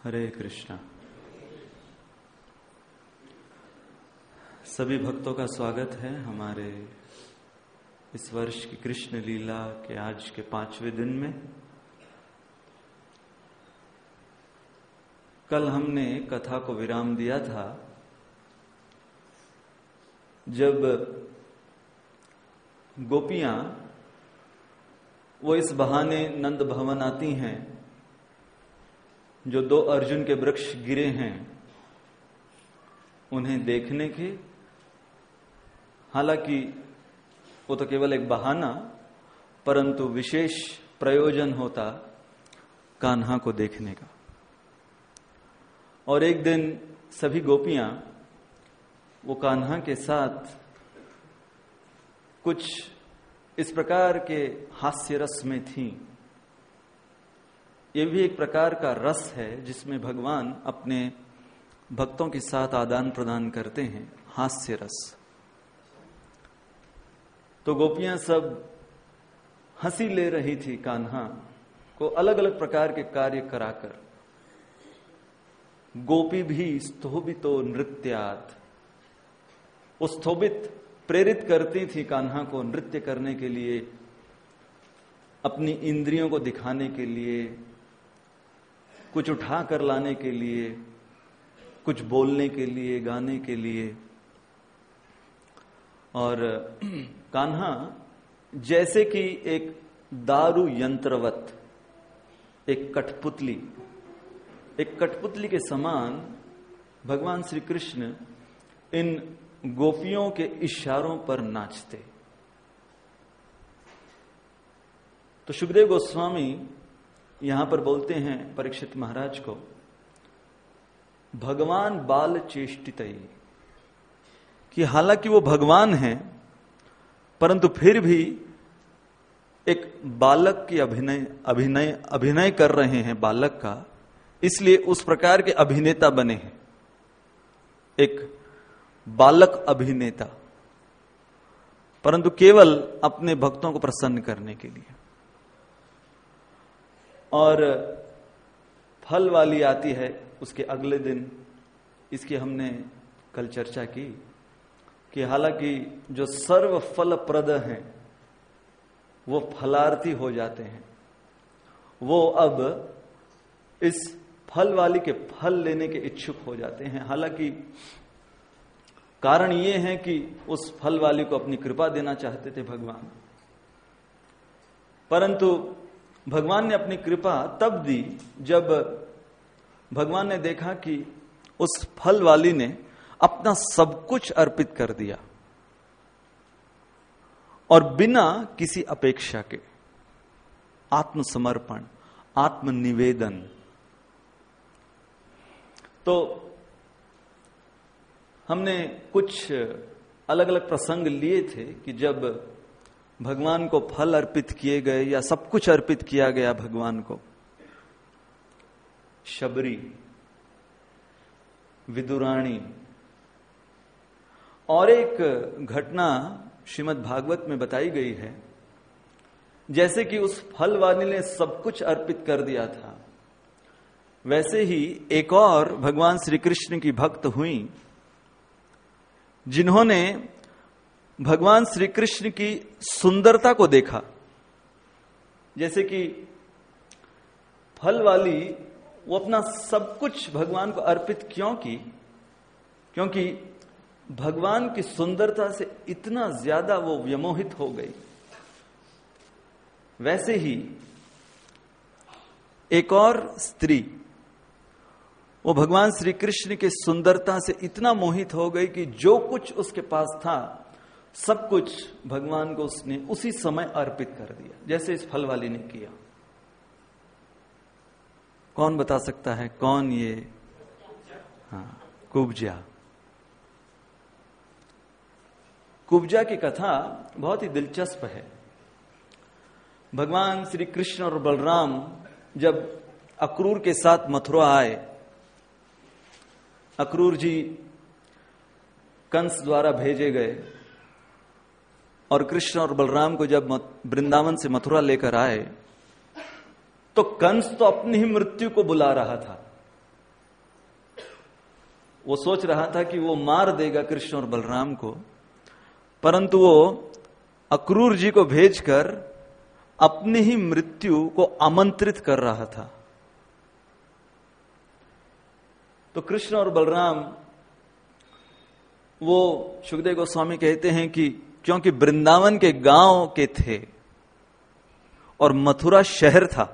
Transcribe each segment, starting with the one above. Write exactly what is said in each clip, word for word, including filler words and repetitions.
हरे कृष्णा। सभी भक्तों का स्वागत है हमारे इस वर्ष की कृष्ण लीला के आज के पांचवें दिन में। कल हमने कथा को विराम दिया था जब गोपियां वो इस बहाने नंद भवन आती हैं जो दो अर्जुन के वृक्ष गिरे हैं उन्हें देखने के। हालांकि वो तो केवल एक बहाना, परंतु विशेष प्रयोजन होता कान्हा को देखने का। और एक दिन सभी गोपियां वो कान्हा के साथ कुछ इस प्रकार के हास्य रस में थीं। ये भी एक प्रकार का रस है जिसमें भगवान अपने भक्तों के साथ आदान प्रदान करते हैं, हास्य रस। तो गोपियां सब हंसी ले रही थी कान्हा को अलग अलग प्रकार के कार्य कराकर। गोपी भी स्तोभितो नृत्यात्, वो स्तोभित प्रेरित करती थी कान्हा को नृत्य करने के लिए, अपनी इंद्रियों को दिखाने के लिए, कुछ उठा कर लाने के लिए, कुछ बोलने के लिए, गाने के लिए। और कान्हा जैसे कि एक दारू यंत्रवत, एक कठपुतली, एक कठपुतली के समान भगवान श्री कृष्ण इन गोपियों के इशारों पर नाचते। तो सुखदेव गोस्वामी यहां पर बोलते हैं परीक्षित महाराज को, भगवान बाल चेष्टितई, कि हालांकि वो भगवान हैं परंतु फिर भी एक बालक की अभिनय अभिनय अभिनय कर रहे हैं बालक का, इसलिए उस प्रकार के अभिनेता बने हैं, एक बालक अभिनेता, परंतु केवल अपने भक्तों को प्रसन्न करने के लिए। और फल वाली आती है उसके अगले दिन। इसकी हमने कल चर्चा की कि हालांकि जो सर्व फलप्रद हैं वो फलार्थी हो जाते हैं, वो अब इस फल वाली के फल लेने के इच्छुक हो जाते हैं। हालांकि कारण ये है कि उस फल वाली को अपनी कृपा देना चाहते थे भगवान, परंतु भगवान ने अपनी कृपा तब दी जब भगवान ने देखा कि उस फल वाली ने अपना सब कुछ अर्पित कर दिया और बिना किसी अपेक्षा के, आत्मसमर्पण, आत्मनिवेदन। तो हमने कुछ अलग अलग प्रसंग लिए थे कि जब भगवान को फल अर्पित किए गए या सब कुछ अर्पित किया गया भगवान को। शबरी, विदुराणी, और एक घटना श्रीमद् भागवत में बताई गई है, जैसे कि उस फल वाली ने सब कुछ अर्पित कर दिया था, वैसे ही एक और भगवान श्री कृष्ण की भक्त हुई जिन्होंने भगवान श्री कृष्ण की सुंदरता को देखा। जैसे कि फल वाली वो अपना सब कुछ भगवान को अर्पित क्यों की? क्योंकि भगवान की सुंदरता से इतना ज्यादा वो व्यामोहित हो गई। वैसे ही एक और स्त्री वो भगवान श्री कृष्ण की सुंदरता से इतना मोहित हो गई कि जो कुछ उसके पास था सब कुछ भगवान को उसने उसी समय अर्पित कर दिया, जैसे इस फल वाली ने किया। कौन बता सकता है कौन ये? हाँ, कुब्जा। कुब्जा की कथा बहुत ही दिलचस्प है। भगवान श्री कृष्ण और बलराम जब अक्रूर के साथ मथुरा आए, अक्रूर जी कंस द्वारा भेजे गए और कृष्ण और बलराम को जब वृंदावन से मथुरा लेकर आए तो कंस तो अपनी ही मृत्यु को बुला रहा था, वो सोच रहा था कि वो मार देगा कृष्ण और बलराम को, परंतु वो अक्रूर जी को भेजकर अपनी ही मृत्यु को आमंत्रित कर रहा था। तो कृष्ण और बलराम, वो सुखदेव गोस्वामी कहते हैं कि क्योंकि वृंदावन के गांव के थे और मथुरा शहर था,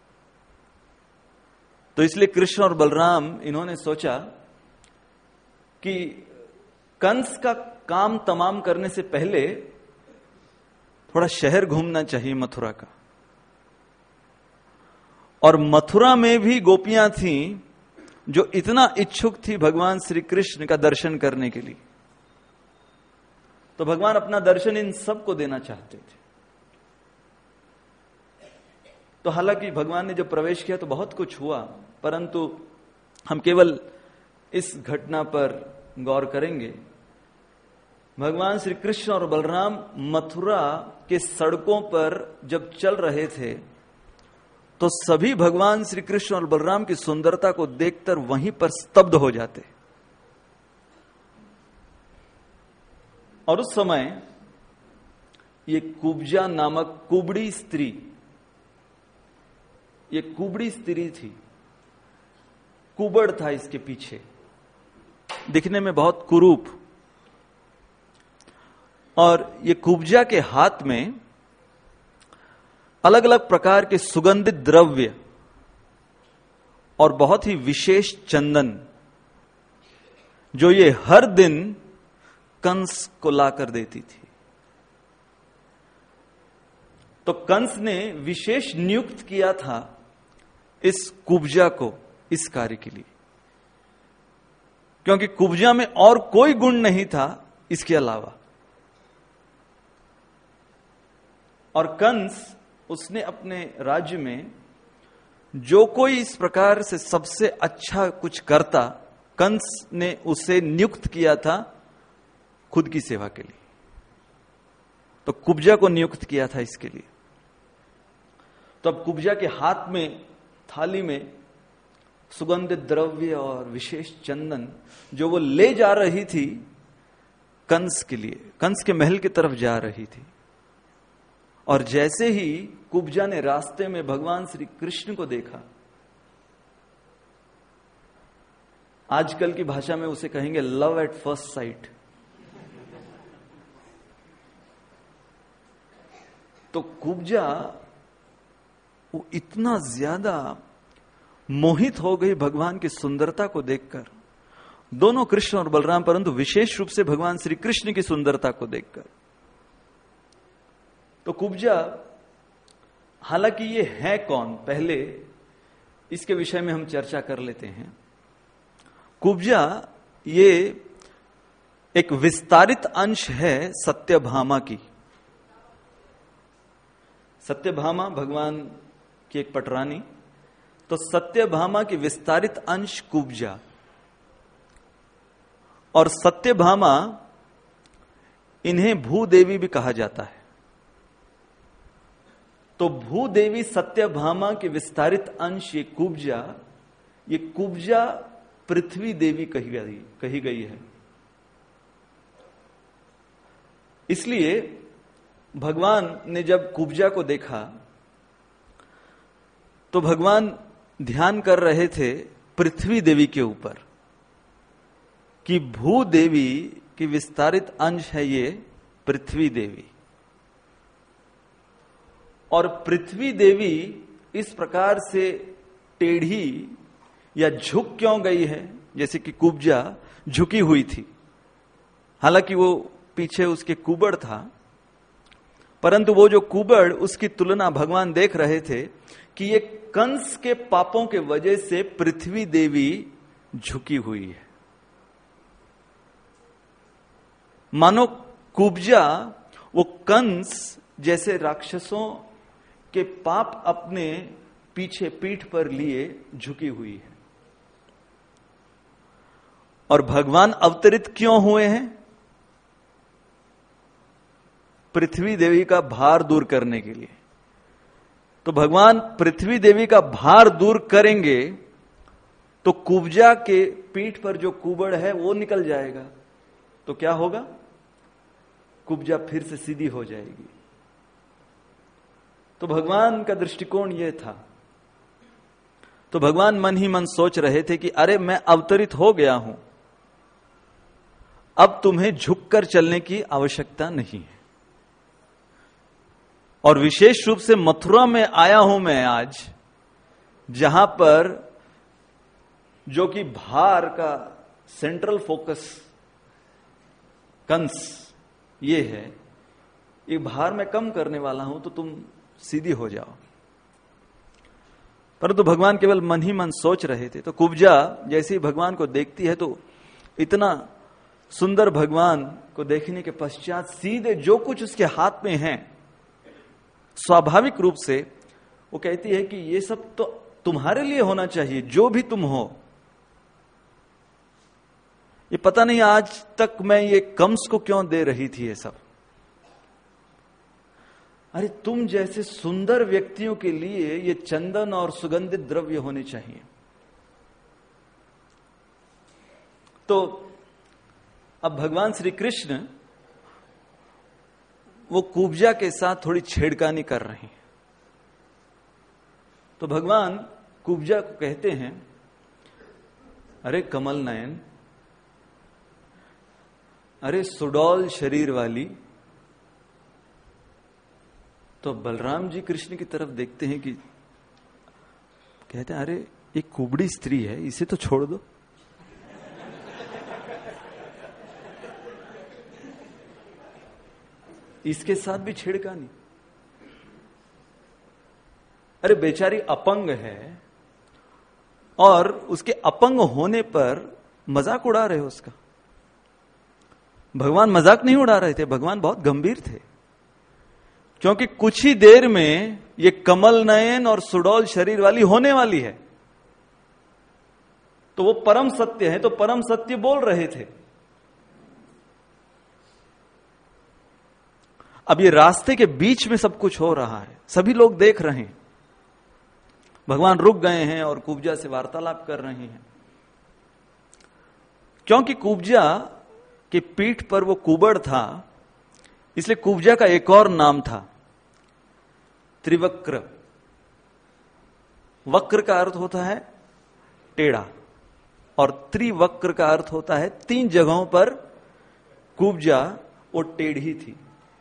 तो इसलिए कृष्ण और बलराम इन्होंने सोचा कि कंस का काम तमाम करने से पहले थोड़ा शहर घूमना चाहिए मथुरा का। और मथुरा में भी गोपियां थीं जो इतना इच्छुक थी भगवान श्री कृष्ण का दर्शन करने के लिए, तो भगवान अपना दर्शन इन सबको देना चाहते थे। तो हालांकि भगवान ने जब प्रवेश किया तो बहुत कुछ हुआ, परंतु हम केवल इस घटना पर गौर करेंगे। भगवान श्री कृष्ण और बलराम मथुरा के सड़कों पर जब चल रहे थे तो सभी भगवान श्री कृष्ण और बलराम की सुंदरता को देखकर वहीं पर स्तब्ध हो जाते। और उस समय ये कुब्जा नामक कुबड़ी स्त्री, ये कुबड़ी स्त्री थी, कुबड़ था इसके पीछे, दिखने में बहुत कुरूप, और ये कुब्जा के हाथ में अलग अलग प्रकार के सुगंधित द्रव्य और बहुत ही विशेष चंदन, जो ये हर दिन कंस को लाकर देती थी। तो कंस ने विशेष नियुक्त किया था इस कुब्जा को इस कार्य के लिए, क्योंकि कुब्जा में और कोई गुण नहीं था इसके अलावा। और कंस, उसने अपने राज्य में जो कोई इस प्रकार से सबसे अच्छा कुछ करता, कंस ने उसे नियुक्त किया था खुद की सेवा के लिए। तो कुब्जा को नियुक्त किया था इसके लिए। तो अब कुब्जा के हाथ में थाली में सुगंधित द्रव्य और विशेष चंदन जो वो ले जा रही थी कंस के लिए, कंस के महल की तरफ जा रही थी। और जैसे ही कुब्जा ने रास्ते में भगवान श्री कृष्ण को देखा, आजकल की भाषा में उसे कहेंगे लव एट फर्स्ट साइट, तो कुब्जा वो इतना ज्यादा मोहित हो गई भगवान की सुंदरता को देखकर, दोनों कृष्ण और बलराम, परंतु विशेष रूप से भगवान श्री कृष्ण की सुंदरता को देखकर। तो कुब्जा, हालांकि ये है कौन, पहले इसके विषय में हम चर्चा कर लेते हैं। कुब्जा ये एक विस्तारित अंश है सत्यभामा की। सत्यभामा भगवान की एक पटरानी, तो सत्यभामा की विस्तारित अंश कुब्जा। और सत्यभामा, इन्हें भूदेवी भी कहा जाता है। तो भूदेवी सत्यभामा के विस्तारित अंश ये कुब्जा, ये कुब्जा पृथ्वी देवी कही गई कही गई है। इसलिए भगवान ने जब कुब्जा को देखा तो भगवान ध्यान कर रहे थे पृथ्वी देवी के ऊपर कि भूदेवी की विस्तारित अंश है ये पृथ्वी देवी। और पृथ्वी देवी इस प्रकार से टेढ़ी या झुक क्यों गई है, जैसे कि कुब्जा झुकी हुई थी। हालांकि वो पीछे उसके कुबड़ था, परंतु वो जो कुबड़, उसकी तुलना भगवान देख रहे थे कि ये कंस के पापों के वजह से पृथ्वी देवी झुकी हुई है। मानो कुब्जा वो कंस जैसे राक्षसों के पाप अपने पीछे पीठ पर लिए झुकी हुई है। और भगवान अवतरित क्यों हुए हैं? पृथ्वी देवी का भार दूर करने के लिए। तो भगवान पृथ्वी देवी का भार दूर करेंगे तो कुब्जा के पीठ पर जो कुबड़ है वो निकल जाएगा, तो क्या होगा? कुब्जा फिर से सीधी हो जाएगी। तो भगवान का दृष्टिकोण यह था। तो भगवान मन ही मन सोच रहे थे कि अरे मैं अवतरित हो गया हूं, अब तुम्हें झुककर चलने की आवश्यकता नहीं है। और विशेष रूप से मथुरा में आया हूं मैं आज, जहां पर जो कि भार का सेंट्रल फोकस कंस ये है, ये भार मैं कम करने वाला हूं, तो तुम सीधी हो जाओ। परंतु तो भगवान केवल मन ही मन सोच रहे थे। तो कुब्जा जैसे ही भगवान को देखती है, तो इतना सुंदर भगवान को देखने के पश्चात सीधे जो कुछ उसके हाथ में है, स्वाभाविक रूप से वो कहती है कि ये सब तो तुम्हारे लिए होना चाहिए, जो भी तुम हो। ये पता नहीं आज तक मैं ये कंस को क्यों दे रही थी ये सब। अरे तुम जैसे सुंदर व्यक्तियों के लिए ये चंदन और सुगंधित द्रव्य होने चाहिए। तो अब भगवान श्री कृष्ण वो कुब्जा के साथ थोड़ी छेड़खानी कर रहे हैं। तो भगवान कुब्जा को कहते हैं, अरे कमल नयन, अरे सुडौल शरीर वाली। तो बलराम जी कृष्ण की तरफ देखते हैं कि कहते हैं, अरे एक कुबड़ी स्त्री है, इसे तो छोड़ दो। इसके साथ भी छेड़खानी। अरे बेचारी अपंग है और उसके अपंग होने पर मजाक उड़ा रहे हो उसका। भगवान मजाक नहीं उड़ा रहे थे, भगवान बहुत गंभीर थे, क्योंकि कुछ ही देर में ये कमल नयन और सुडौल शरीर वाली होने वाली है। तो वो परम सत्य है, तो परम सत्य बोल रहे थे। अब ये रास्ते के बीच में सब कुछ हो रहा है, सभी लोग देख रहे हैं। भगवान रुक गए हैं और कुब्जा से वार्तालाप कर रहे हैं, क्योंकि कुब्जा के पीठ पर वो कुबड़ था, इसलिए कुब्जा का एक और नाम था त्रिवक्र। वक्र का अर्थ होता है टेढ़ा, और त्रिवक्र का अर्थ होता है तीन जगहों पर कुब्जा वो टेढ़ी थी।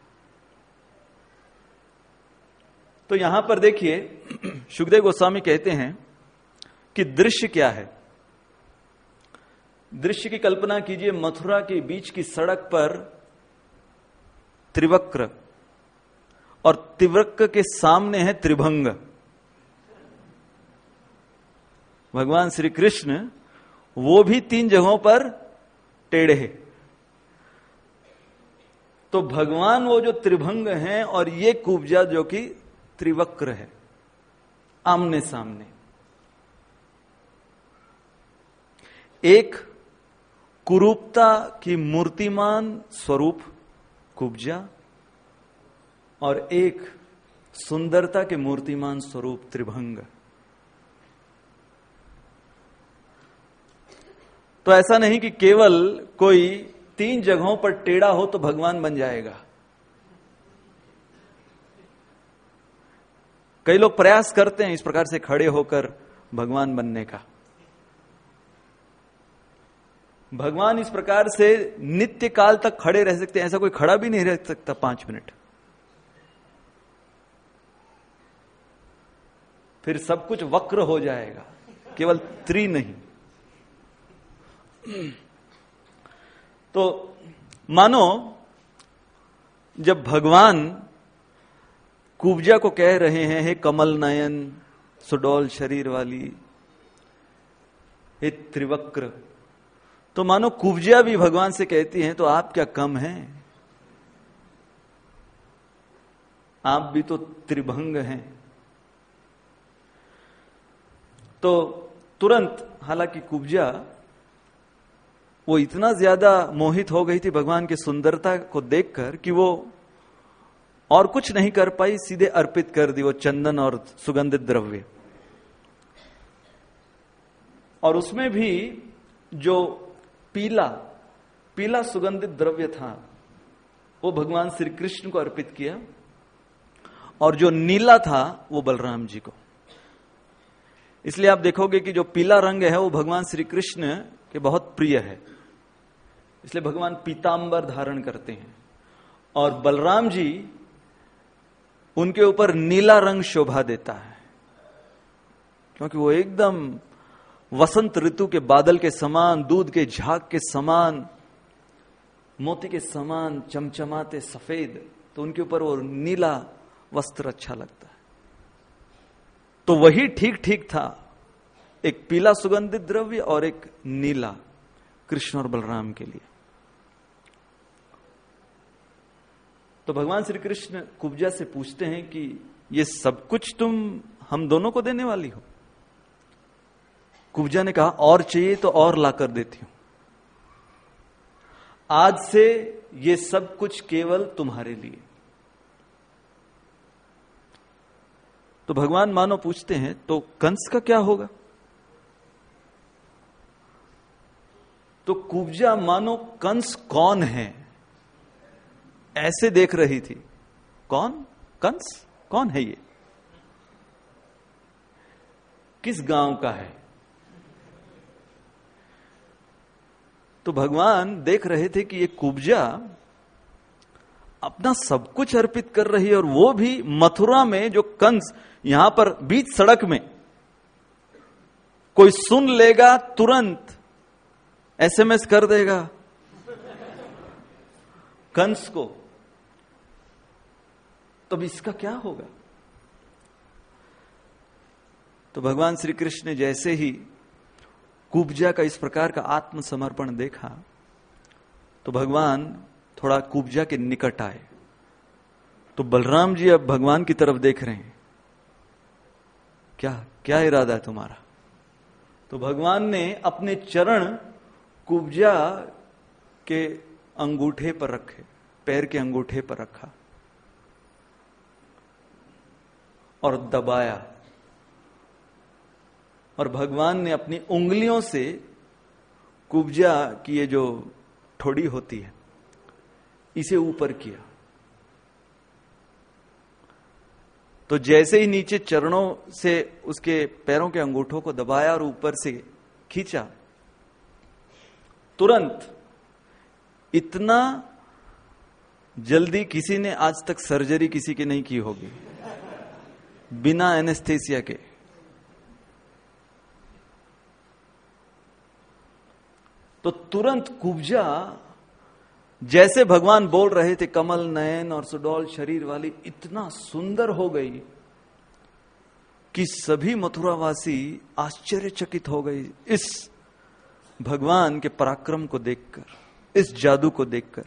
तो यहां पर देखिए शुकदेव गोस्वामी कहते हैं कि दृश्य क्या है। दृश्य की कल्पना कीजिए, मथुरा के बीच की सड़क पर त्रिवक्र, और त्रिवक्र के सामने है त्रिभंग। भगवान श्री कृष्ण वो भी तीन जगहों पर टेढ़े हैं। तो भगवान वो जो त्रिभंग हैं और ये कुब्जा जो कि त्रिवक्र है, आमने सामने। एक कुरूपता की मूर्तिमान स्वरूप कुब्जा, और एक सुंदरता के मूर्तिमान स्वरूप त्रिभंग। तो ऐसा नहीं कि केवल कोई तीन जगहों पर टेढ़ा हो तो भगवान बन जाएगा। कई लोग प्रयास करते हैं इस प्रकार से खड़े होकर भगवान बनने का। भगवान इस प्रकार से नित्य काल तक खड़े रह सकते हैं, ऐसा कोई खड़ा भी नहीं रह सकता पांच मिनट। फिर सब कुछ वक्र हो जाएगा, केवल त्रि नहीं। तो मानो जब भगवान कुब्जा को कह रहे हैं, हे कमल नयन सुडौल शरीर वाली, हे त्रिवक्र, तो मानो कुब्जा भी भगवान से कहती हैं, तो आप क्या कम हैं? आप भी तो त्रिभंग हैं। तो तुरंत, हालांकि कुब्जा वो इतना ज्यादा मोहित हो गई थी भगवान की सुंदरता को देखकर कि वो और कुछ नहीं कर पाई, सीधे अर्पित कर दी वो चंदन और सुगंधित द्रव्य। और उसमें भी जो पीला पीला सुगंधित द्रव्य था वो भगवान श्री कृष्ण को अर्पित किया, और जो नीला था वो बलराम जी को। इसलिए आप देखोगे कि जो पीला रंग है वो भगवान श्री कृष्ण के बहुत प्रिय है, इसलिए भगवान पीतांबर धारण करते हैं, और बलराम जी उनके ऊपर नीला रंग शोभा देता है, क्योंकि वो एकदम वसंत ऋतु के बादल के समान, दूध के झाग के समान, मोती के समान चमचमाते सफेद, तो उनके ऊपर वो नीला वस्त्र अच्छा लगता है। तो वही ठीक ठीक था, एक पीला सुगंधित द्रव्य और एक नीला, कृष्ण और बलराम के लिए। तो भगवान श्री कृष्ण कुब्जा से पूछते हैं कि ये सब कुछ तुम हम दोनों को देने वाली हो? कुब्जा ने कहा और चाहिए तो और लाकर देती हूं, आज से ये सब कुछ केवल तुम्हारे लिए। तो भगवान मानो पूछते हैं तो कंस का क्या होगा? तो कुब्जा मानो कंस कौन है ऐसे देख रही थी। कौन? कंस कौन है ये? किस गांव का है? तो भगवान देख रहे थे कि ये कुब्जा अपना सब कुछ अर्पित कर रही है, और वो भी मथुरा में जो कंस, यहां पर बीच सड़क में कोई सुन लेगा तुरंत एसएमएस कर देगा कंस को, तो अब इसका क्या होगा? तो भगवान श्री कृष्ण ने जैसे ही कुब्जा का इस प्रकार का आत्मसमर्पण देखा, तो भगवान थोड़ा कुब्जा के निकट आए। तो बलराम जी अब भगवान की तरफ देख रहे हैं, क्या क्या इरादा है तुम्हारा? तो भगवान ने अपने चरण कुब्जा के अंगूठे पर रखे, पैर के अंगूठे पर रखा और दबाया, और भगवान ने अपनी उंगलियों से कुब्जा की ये जो ठोड़ी होती है इसे ऊपर किया। तो जैसे ही नीचे चरणों से उसके पैरों के अंगूठों को दबाया और ऊपर से खींचा, तुरंत, इतना जल्दी किसी ने आज तक सर्जरी किसी की नहीं की होगी बिना एनेस्थेसिया के। तो तुरंत कुब्जा, जैसे भगवान बोल रहे थे कमल नयन और सुडौल शरीर वाली, इतना सुंदर हो गई कि सभी मथुरावासी आश्चर्यचकित हो गए इस भगवान के पराक्रम को देखकर, इस जादू को देखकर।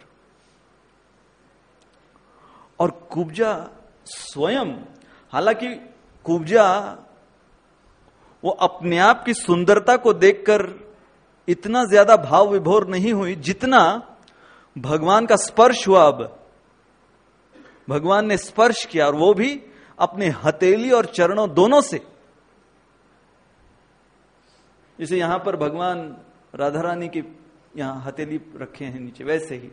और कुब्जा स्वयं, हालांकि कुब्जा वो अपने आप की सुंदरता को देखकर इतना ज्यादा भाव विभोर नहीं हुई जितना भगवान का स्पर्श हुआ। अब भगवान ने स्पर्श किया, और वो भी अपने हथेली और चरणों दोनों से। जैसे यहां पर भगवान राधा रानी की यहां हथेली रखे हैं नीचे, वैसे ही।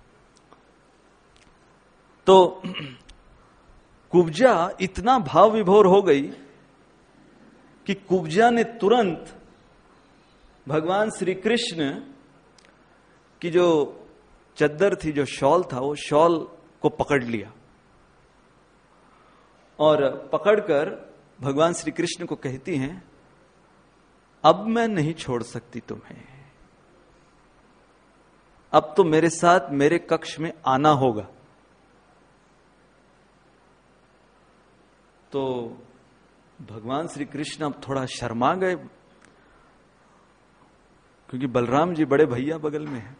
तो कुब्जा इतना भाव विभोर हो गई कि कुब्जा ने तुरंत भगवान श्री कृष्ण की जो चद्दर थी, जो शॉल था, वो शॉल को पकड़ लिया और पकड़कर भगवान श्री कृष्ण को कहती हैं, अब मैं नहीं छोड़ सकती तुम्हें, अब तो मेरे साथ मेरे कक्ष में आना होगा। तो भगवान श्री कृष्ण अब थोड़ा शर्मा गए, क्योंकि बलराम जी बड़े भैया बगल में हैं।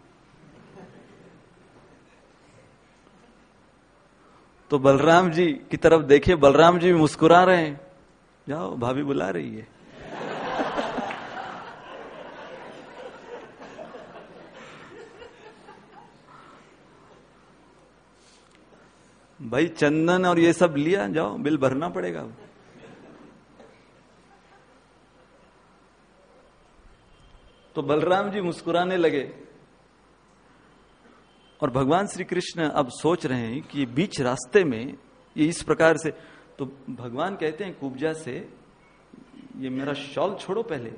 तो बलराम जी की तरफ देखे, बलराम जी भी मुस्कुरा रहे हैं, जाओ भाभी बुला रही है। भाई चंदन और ये सब लिया, जाओ बिल भरना पड़ेगा। तो बलराम जी मुस्कुराने लगे और भगवान श्री कृष्ण अब सोच रहे हैं कि बीच रास्ते में ये इस प्रकार से, तो भगवान कहते हैं कुब्जा से, ये मेरा शॉल छोड़ो पहले।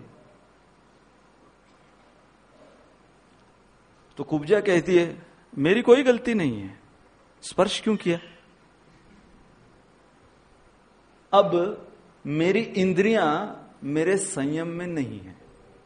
तो कुब्जा कहती है मेरी कोई गलती नहीं है, स्पर्श क्यों किया? अब मेरी इंद्रियां मेरे संयम में नहीं है।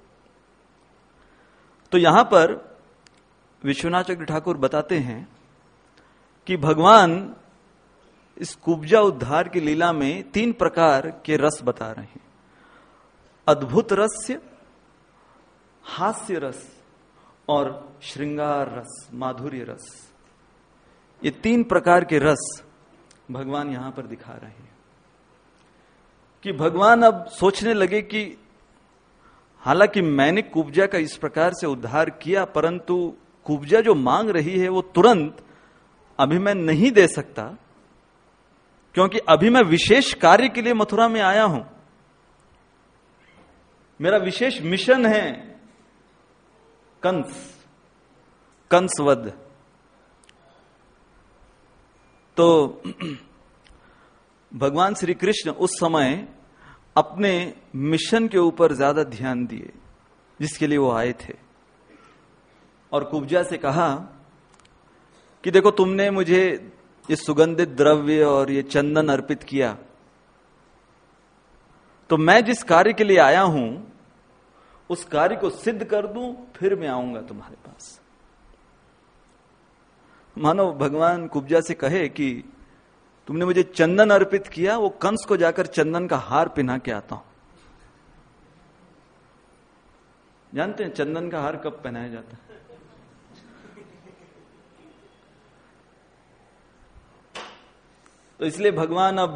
तो यहां पर विश्वनाथ चक्र ठाकुर बताते हैं कि भगवान इस कुब्जा उद्धार की लीला में तीन प्रकार के रस बता रहे हैं। अद्भुत रस्य, हास्य रस और श्रृंगार रस, माधुर्य रस। ये तीन प्रकार के रस भगवान यहां पर दिखा रहे हैं कि भगवान अब सोचने लगे कि हालांकि मैंने कुब्जा का इस प्रकार से उद्धार किया, परंतु कुब्जा जो मांग रही है वो तुरंत अभी मैं नहीं दे सकता, क्योंकि अभी मैं विशेष कार्य के लिए मथुरा में आया हूं। मेरा विशेष मिशन है कंस कंसवध। तो भगवान श्री कृष्ण उस समय अपने मिशन के ऊपर ज्यादा ध्यान दिए जिसके लिए वो आए थे, और कुब्जा से कहा कि देखो तुमने मुझे ये सुगंधित द्रव्य और ये चंदन अर्पित किया, तो मैं जिस कार्य के लिए आया हूं उस कार्य को सिद्ध कर दूं, फिर मैं आऊंगा तुम्हारे पास। मानो भगवान कुब्जा से कहे कि तुमने मुझे चंदन अर्पित किया, वो कंस को जाकर चंदन का हार पहना के आता हूं। जानते हैं चंदन का हार कब पहनाया जाता है? तो इसलिए भगवान अब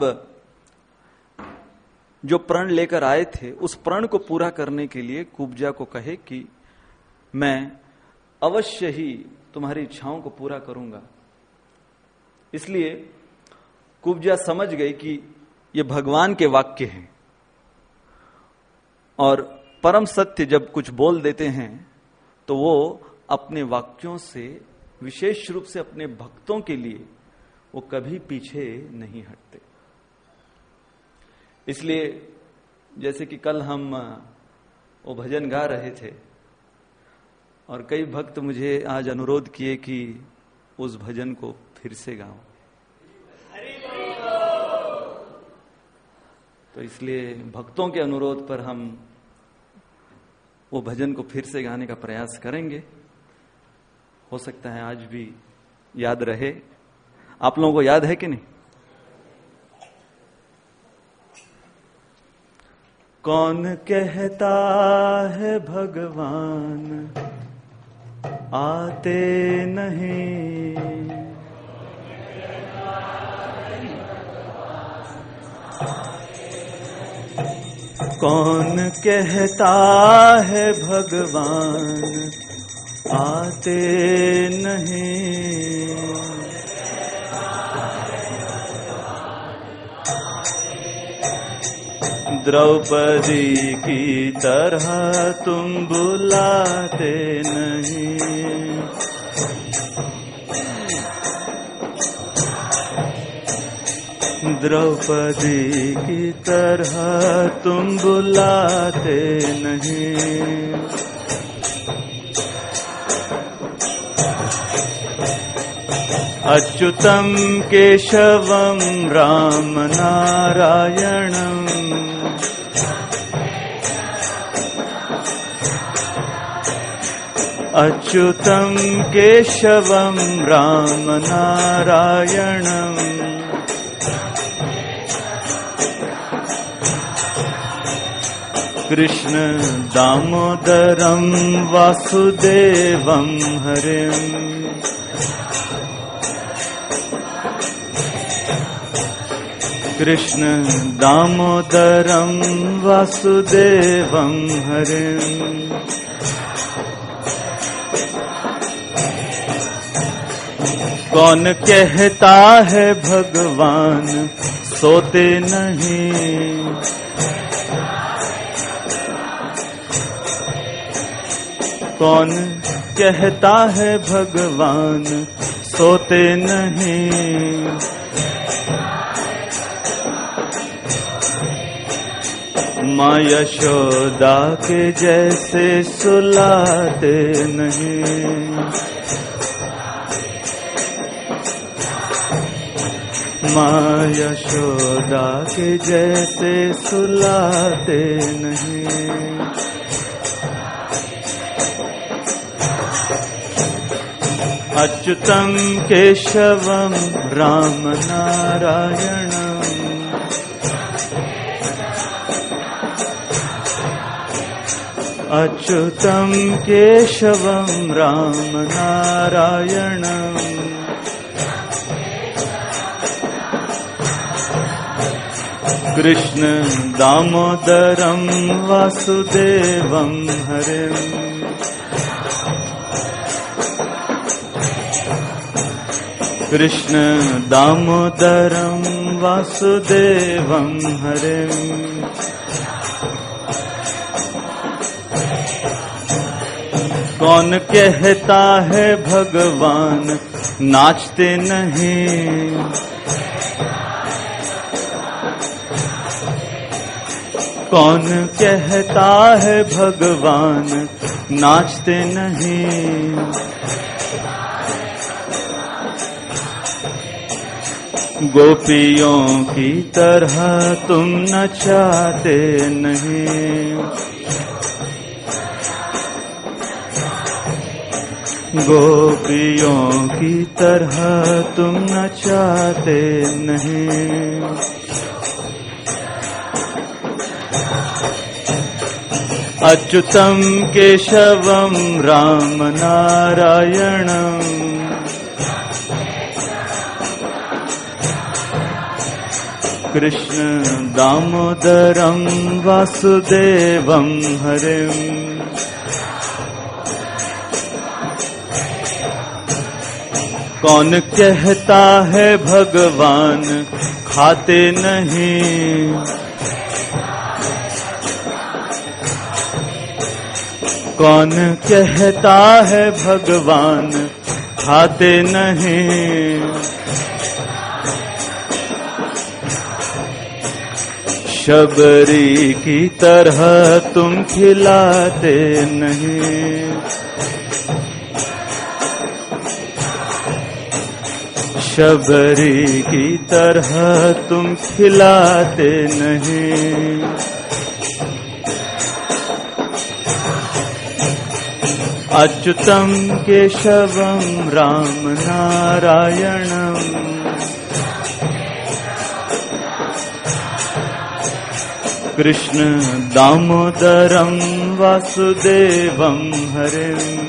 जो प्रण लेकर आए थे उस प्रण को पूरा करने के लिए कुब्जा को कहे कि मैं अवश्य ही तुम्हारी इच्छाओं को पूरा करूंगा। इसलिए कुब्जा समझ गई कि ये भगवान के वाक्य हैं, और परम सत्य जब कुछ बोल देते हैं तो वो अपने वाक्यों से, विशेष रूप से अपने भक्तों के लिए, वो कभी पीछे नहीं हटते। इसलिए जैसे कि कल हम वो भजन गा रहे थे और कई भक्त मुझे आज अनुरोध किए कि उस भजन को फिर से गाओ, तो इसलिए भक्तों के अनुरोध पर हम वो भजन को फिर से गाने का प्रयास करेंगे। हो सकता है आज भी याद रहे। आप लोगों को याद है कि नहीं? कौन कहता है भगवान आते नहीं, कौन कहता है भगवान आते नहीं, द्रौपदी की तरह तुम बुलाते नहीं, द्रौपदी की तरह तुम बुलाते नहीं, अच्युतम केशवम राम नारायणम, अच्युतम केशवम राम नारायणम, कृष्ण दामोदरम वासुदेवम हरिम, कृष्ण दामोदरम वासुदेवम हरिम, कौन कहता है भगवान सोते नहीं, कौन कहता है भगवान सोते नहीं, माँ यशोदा के जैसे सुलाते नहीं, माँ यशोदा के जैसे सुलाते नहीं। अच्युतम केशवम राम नारायणम, अच्युतम केशवम राम नारायणम, कृष्ण दामोदरम वासुदेवम हरिम, कृष्ण दामोदरम वासुदेवम हरिम। कौन कहता है भगवान नाचते नहीं, कौन कहता है भगवान नाचते नहीं, गोपियों की तरह तुम नचाते नहीं, गोपियों की तरह तुम नचाते नहीं। अच्युतम केशवम राम नारायणम, कृष्ण दामोदरम वासुदेवम हरिम। कौन कहता है भगवान खाते नहीं, कौन कहता है भगवान खाते नहीं, शबरी की तरह तुम खिलाते नहीं, शबरी की तरह तुम खिलाते नहीं। अच्युतम केशवम राम नारायणम, कृष्ण दामोदरम वासुदेवम हरिम।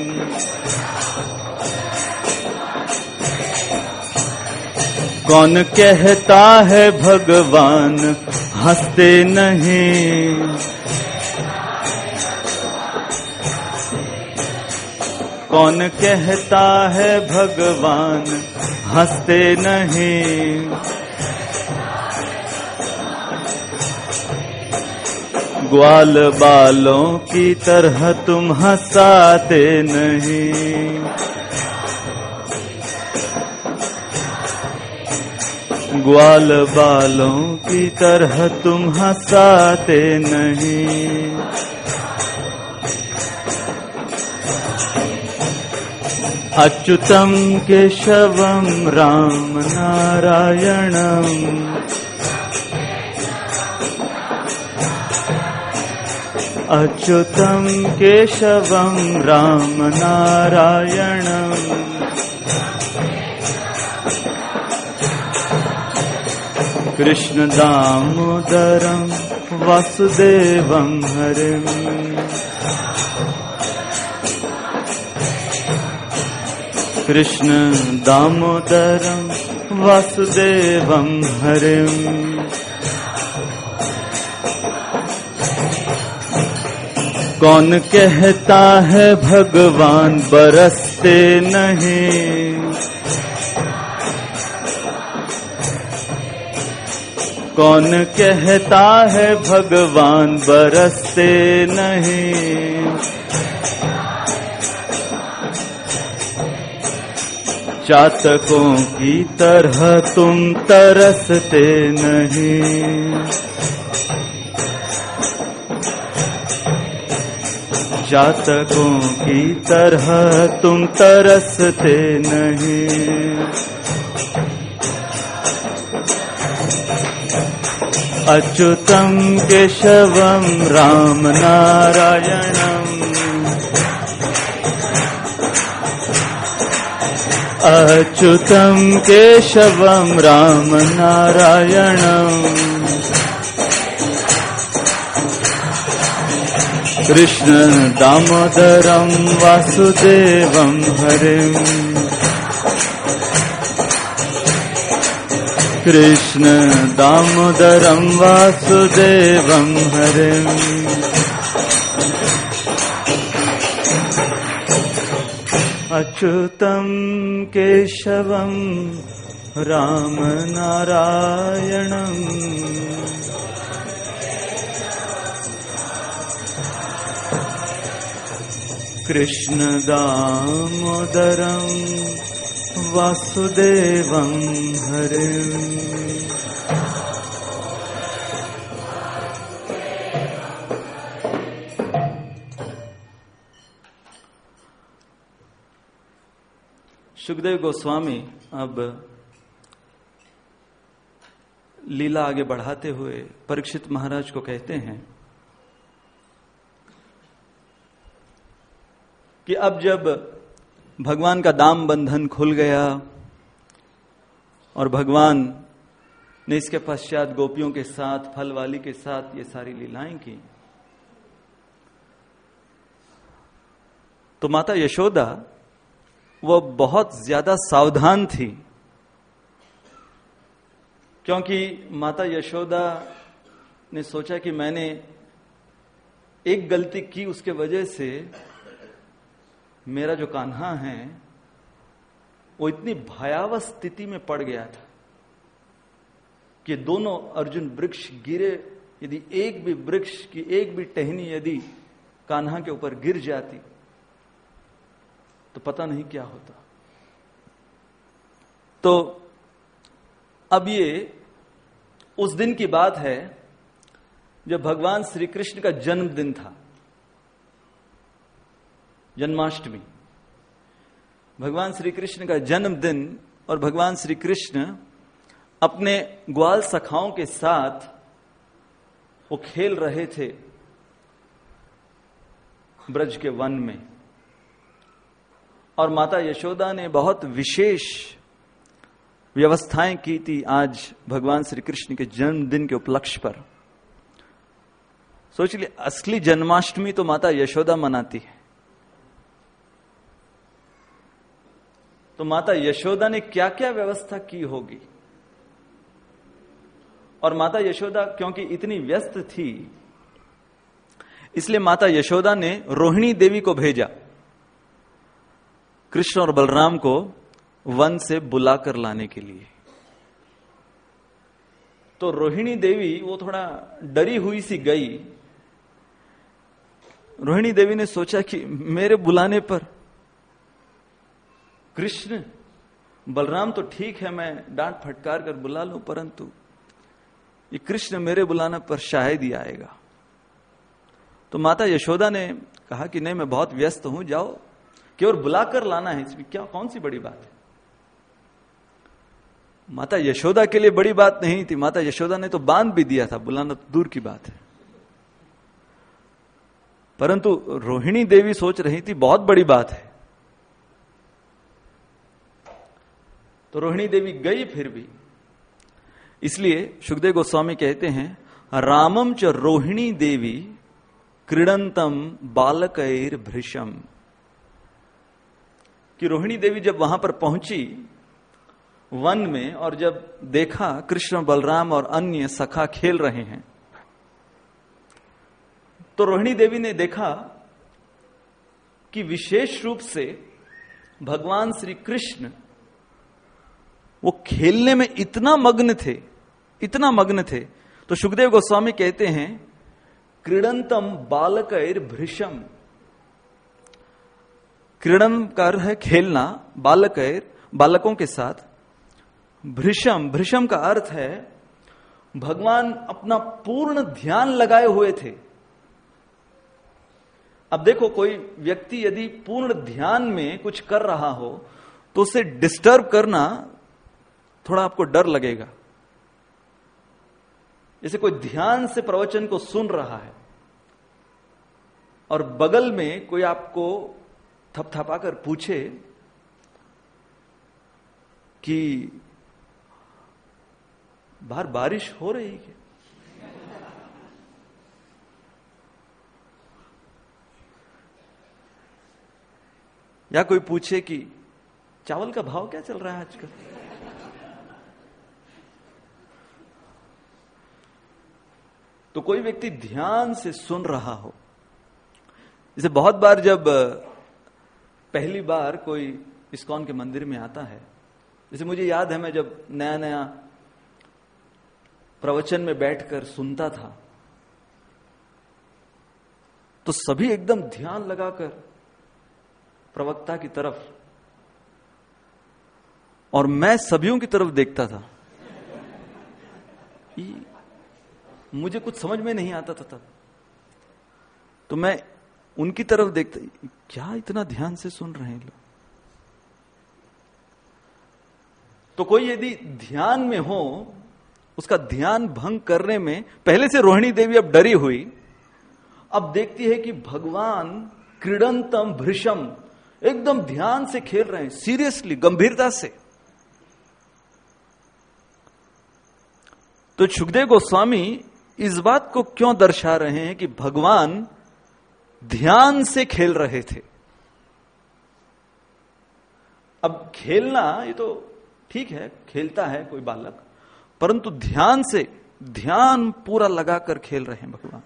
कौन कहता है भगवान हंसते नहीं, कौन कहता है भगवान हंसते नहीं, ग्वाल बालों की तरह तुम हंसाते नहीं, ग्वाल बालों की तरह तुम हंसाते नहीं। अच्युतम केशवम राम नारायणम, अच्युतम केशवम राम नारायणम, कृष्ण दामोदरम वासुदेवम हरिम। कृष्ण दामोदरम वासुदेवम हरिम। कौन कहता है भगवान बरसते नहीं, कौन कहता है भगवान बरसते नहीं, चातकों की तरह तुम तरसते नहीं, जातकों की तरह तुम तरसते नहीं। अच्युतम केशवम राम नारायणम, अच्युतम केशवम राम नारायणम, कृष्ण दामोदरम वासुदेवम हरिम, कृष्ण दामोदरम वासुदेवम हरिम। अच्युतम केशवम राम नारायणम, कृष्ण दामोदरम वासुदेवम हरिम। सुखदेव गोस्वामी अब लीला आगे बढ़ाते हुए परीक्षित महाराज को कहते हैं कि अब जब भगवान का दाम बंधन खुल गया और भगवान ने इसके पश्चात गोपियों के साथ, फलवाली के साथ ये सारी लीलाएं की, तो माता यशोदा वो बहुत ज्यादा सावधान थी, क्योंकि माता यशोदा ने सोचा कि मैंने एक गलती की, उसके वजह से मेरा जो कान्हा है वो इतनी भयावह स्थिति में पड़ गया था कि दोनों अर्जुन वृक्ष गिरे। यदि एक भी वृक्ष की एक भी टहनी यदि कान्हा के ऊपर गिर जाती तो पता नहीं क्या होता। तो अब ये उस दिन की बात है जब भगवान श्री कृष्ण का जन्मदिन था, जन्माष्टमी। भगवान श्री कृष्ण का जन्मदिन, और भगवान श्री कृष्ण अपने ग्वाल सखाओं के साथ वो खेल रहे थे ब्रज के वन में, और माता यशोदा ने बहुत विशेष व्यवस्थाएं की थी आज भगवान श्री कृष्ण के जन्मदिन के उपलक्ष्य पर। सोच लीजिए, असली जन्माष्टमी तो माता यशोदा मनाती है, तो माता यशोदा ने क्या क्या व्यवस्था की होगी। और माता यशोदा क्योंकि इतनी व्यस्त थी, इसलिए माता यशोदा ने रोहिणी देवी को भेजा कृष्ण और बलराम को वन से बुलाकर लाने के लिए। तो रोहिणी देवी वो थोड़ा डरी हुई सी गई। रोहिणी देवी ने सोचा कि मेरे बुलाने पर कृष्ण बलराम तो ठीक है, मैं डांट फटकार कर बुला लूं, परंतु ये कृष्ण मेरे बुलाने पर शायद ही आएगा। तो माता यशोदा ने कहा कि नहीं, मैं बहुत व्यस्त हूं, जाओ केवल बुलाकर लाना है, इसमें क्या कौन सी बड़ी बात है। माता यशोदा के लिए बड़ी बात नहीं थी, माता यशोदा ने तो बांध भी दिया था, बुलाना तो दूर की बात है। परंतु रोहिणी देवी सोच रही थी बहुत बड़ी बात है। तो रोहिणी देवी गई फिर भी। इसलिए सुखदेव गोस्वामी कहते हैं, रामम च रोहिणी देवी क्रीडंतम बालकैर भृशम, कि रोहिणी देवी जब वहां पर पहुंची वन में और जब देखा कृष्ण बलराम और अन्य सखा खेल रहे हैं, तो रोहिणी देवी ने देखा कि विशेष रूप से भगवान श्री कृष्ण वो खेलने में इतना मग्न थे, इतना मग्न थे। तो सुखदेव गोस्वामी कहते हैं, क्रीडंतम बालकैर भृशम, क्रीडन कर है खेलना, बालकैर बालकों के साथ। भृशम, भृशम का अर्थ है भगवान अपना पूर्ण ध्यान लगाए हुए थे। अब देखो, कोई व्यक्ति यदि पूर्ण ध्यान में कुछ कर रहा हो तो उसे डिस्टर्ब करना थोड़ा आपको डर लगेगा। जैसे कोई ध्यान से प्रवचन को सुन रहा है और बगल में कोई आपको थपथपाकर पूछे कि बाहर बारिश हो रही है, या कोई पूछे कि चावल का भाव क्या चल रहा है आजकल, तो कोई व्यक्ति ध्यान से सुन रहा हो। जैसे बहुत बार जब पहली बार कोई इस्कॉन के मंदिर में आता है, जैसे मुझे याद है मैं जब नया नया प्रवचन में बैठकर सुनता था तो सभी एकदम ध्यान लगाकर प्रवक्ता की तरफ, और मैं सभीयों की तरफ देखता था। मुझे कुछ समझ में नहीं आता था तब, तो मैं उनकी तरफ देखता, क्या इतना ध्यान से सुन रहे हैं लोग। तो कोई यदि ध्यान में हो, उसका ध्यान भंग करने में, पहले से रोहिणी देवी अब डरी हुई, अब देखती है कि भगवान क्रीडंतम भृशम एकदम ध्यान से खेल रहे हैं, सीरियसली, गंभीरता से। तो सुखदेव गोस्वामी इस बात को क्यों दर्शा रहे हैं कि भगवान ध्यान से खेल रहे थे। अब खेलना ये तो ठीक है, खेलता है कोई बालक, परंतु ध्यान से, ध्यान पूरा लगाकर खेल रहे हैं भगवान।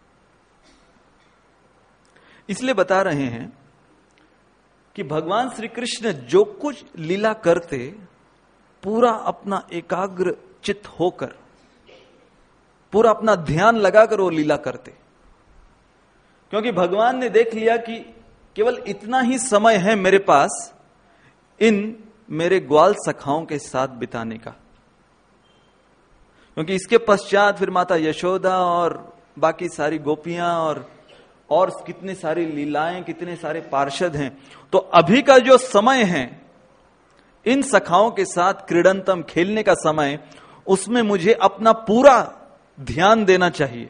इसलिए बता रहे हैं कि भगवान श्री कृष्ण जो कुछ लीला करते, पूरा अपना एकाग्र चित्त होकर, पूरा अपना ध्यान लगाकर वो लीला करते, क्योंकि भगवान ने देख लिया कि केवल इतना ही समय है मेरे पास इन मेरे ग्वाल सखाओं के साथ बिताने का, क्योंकि इसके पश्चात फिर माता यशोदा और बाकी सारी गोपियां और और कितने सारी लीलाएं, कितने सारे पार्षद हैं। तो अभी का जो समय है इन सखाओं के साथ क्रीडंतम खेलने का समय, उसमें मुझे अपना पूरा ध्यान देना चाहिए।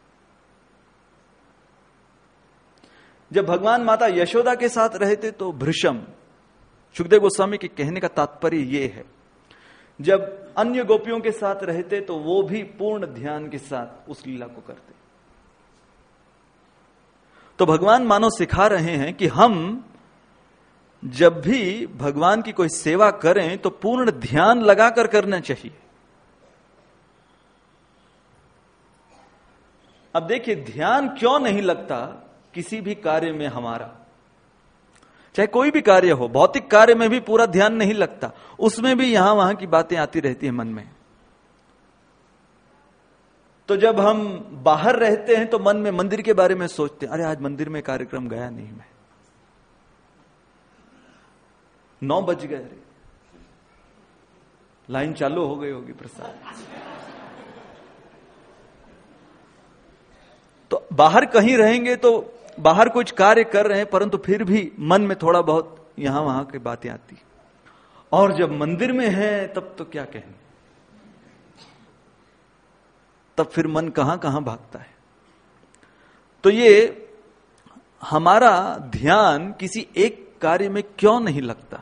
जब भगवान माता यशोदा के साथ रहते तो भृशम, सुखदेव गोस्वामी के कहने का तात्पर्य यह है, जब अन्य गोपियों के साथ रहते तो वो भी पूर्ण ध्यान के साथ उस लीला को करते। तो भगवान मानो सिखा रहे हैं कि हम जब भी भगवान की कोई सेवा करें तो पूर्ण ध्यान लगाकर करना चाहिए। अब देखिए, ध्यान क्यों नहीं लगता किसी भी कार्य में हमारा, चाहे कोई भी कार्य हो, भौतिक कार्य में भी पूरा ध्यान नहीं लगता, उसमें भी यहां वहां की बातें आती रहती है मन में। तो जब हम बाहर रहते हैं तो मन में मंदिर के बारे में सोचते हैं, अरे आज मंदिर में कार्यक्रम गया नहीं मैं, नौ बज गए, अरे लाइन चालू हो गई होगी प्रसाद। तो बाहर कहीं रहेंगे तो बाहर कुछ कार्य कर रहे हैं, परंतु फिर भी मन में थोड़ा बहुत यहां वहां की बातें आती। और जब मंदिर में है तब तो क्या कहें, तब फिर मन कहां कहां भागता है। तो ये हमारा ध्यान किसी एक कार्य में क्यों नहीं लगता,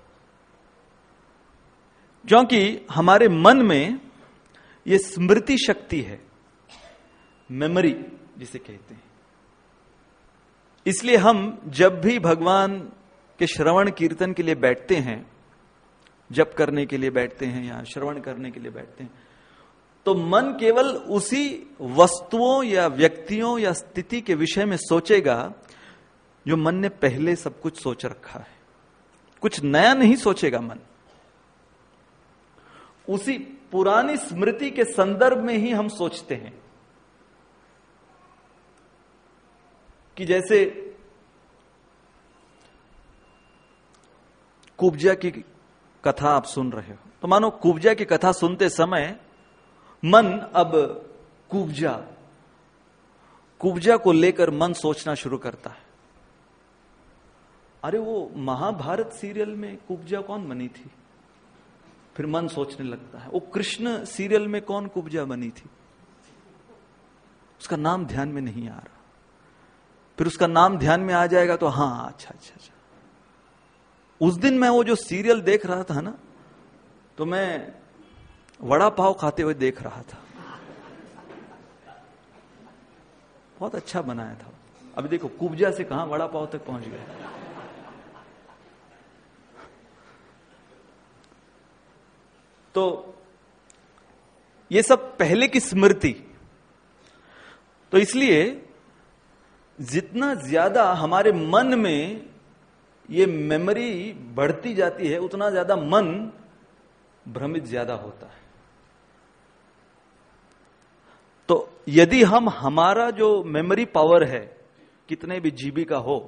क्योंकि हमारे मन में ये स्मृति शक्ति है, मेमोरी जिसे कहते हैं। इसलिए हम जब भी भगवान के श्रवण कीर्तन के लिए बैठते हैं, जप करने के लिए बैठते हैं या श्रवण करने के लिए बैठते हैं, तो मन केवल उसी वस्तुओं या व्यक्तियों या स्थिति के विषय में सोचेगा जो मन ने पहले सब कुछ सोच रखा है। कुछ नया नहीं सोचेगा मन। उसी पुरानी स्मृति के संदर्भ में ही हम सोचते हैं। कि जैसे कुब्जा की कथा आप सुन रहे हो, तो मानो कुब्जा की कथा सुनते समय मन अब कुब्जा कुब्जा को लेकर मन सोचना शुरू करता है। अरे वो महाभारत सीरियल में कुब्जा कौन बनी थी? फिर मन सोचने लगता है वो कृष्ण सीरियल में कौन कुब्जा बनी थी? उसका नाम ध्यान में नहीं आ रहा। फिर उसका नाम ध्यान में आ जाएगा तो हाँ, अच्छा अच्छा अच्छा उस दिन मैं वो जो सीरियल देख रहा था ना, तो मैं वड़ा पाव खाते हुए देख रहा था, बहुत अच्छा बनाया था। अभी देखो कुब्जा से कहां वड़ा पाव तक पहुंच गया। तो ये सब पहले की स्मृति। तो इसलिए जितना ज्यादा हमारे मन में ये मेमोरी बढ़ती जाती है, उतना ज्यादा मन भ्रमित ज्यादा होता है। तो यदि हम हमारा जो मेमोरी पावर है, कितने भी जीबी का हो,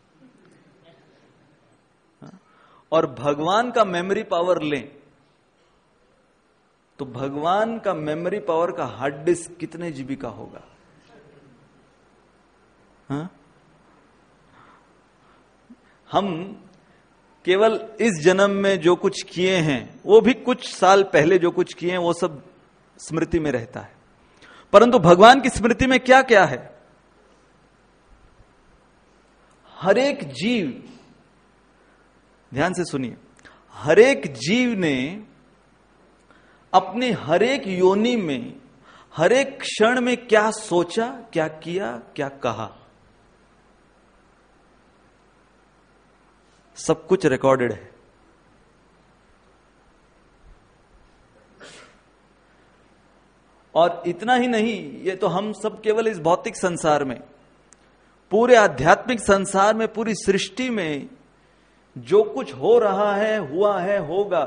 और भगवान का मेमोरी पावर लें, तो भगवान का मेमोरी पावर का हार्ड डिस्क कितने जीबी का होगा? हा? हम केवल इस जन्म में जो कुछ किए हैं, वो भी कुछ साल पहले जो कुछ किए हैं वो सब स्मृति में रहता है, परंतु भगवान की स्मृति में क्या क्या है? हर एक जीव, ध्यान से सुनिए, हर एक जीव ने अपने हर एक योनि में, हर एक क्षण में क्या सोचा, क्या किया, क्या कहा, सब कुछ रिकॉर्डेड है। और इतना ही नहीं, ये तो हम सब केवल इस भौतिक संसार में, पूरे आध्यात्मिक संसार में, पूरी सृष्टि में जो कुछ हो रहा है, हुआ है, होगा,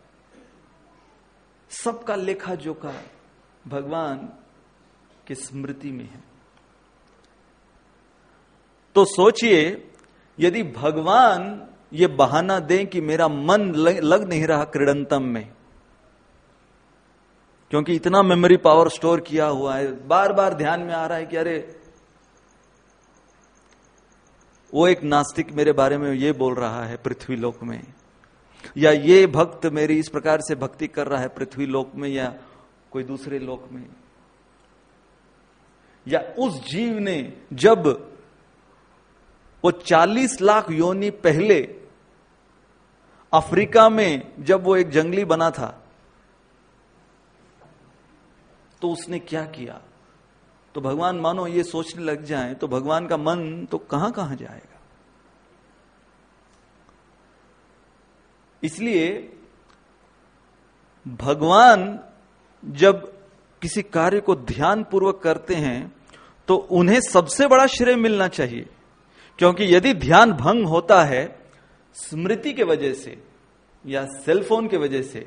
सबका लेखा जोखा भगवान की स्मृति में है। तो सोचिए, यदि भगवान ये बहाना दें कि मेरा मन लग नहीं रहा क्रीडंतम में, क्योंकि इतना मेमोरी पावर स्टोर किया हुआ है, बार बार ध्यान में आ रहा है कि अरे वो एक नास्तिक मेरे बारे में ये बोल रहा है पृथ्वी लोक में, या ये भक्त मेरी इस प्रकार से भक्ति कर रहा है पृथ्वी लोक में या कोई दूसरे लोक में, या उस जीव ने जब वो चालीस लाख योनि पहले अफ्रीका में जब वो एक जंगली बना था, तो उसने क्या किया। तो भगवान मानो ये सोचने लग जाए तो भगवान का मन तो कहां कहां जाएगा। इसलिए भगवान जब किसी कार्य को ध्यान पूर्वक करते हैं तो उन्हें सबसे बड़ा श्रेय मिलना चाहिए, क्योंकि यदि ध्यान भंग होता है स्मृति के वजह से या सेलफोन के वजह से,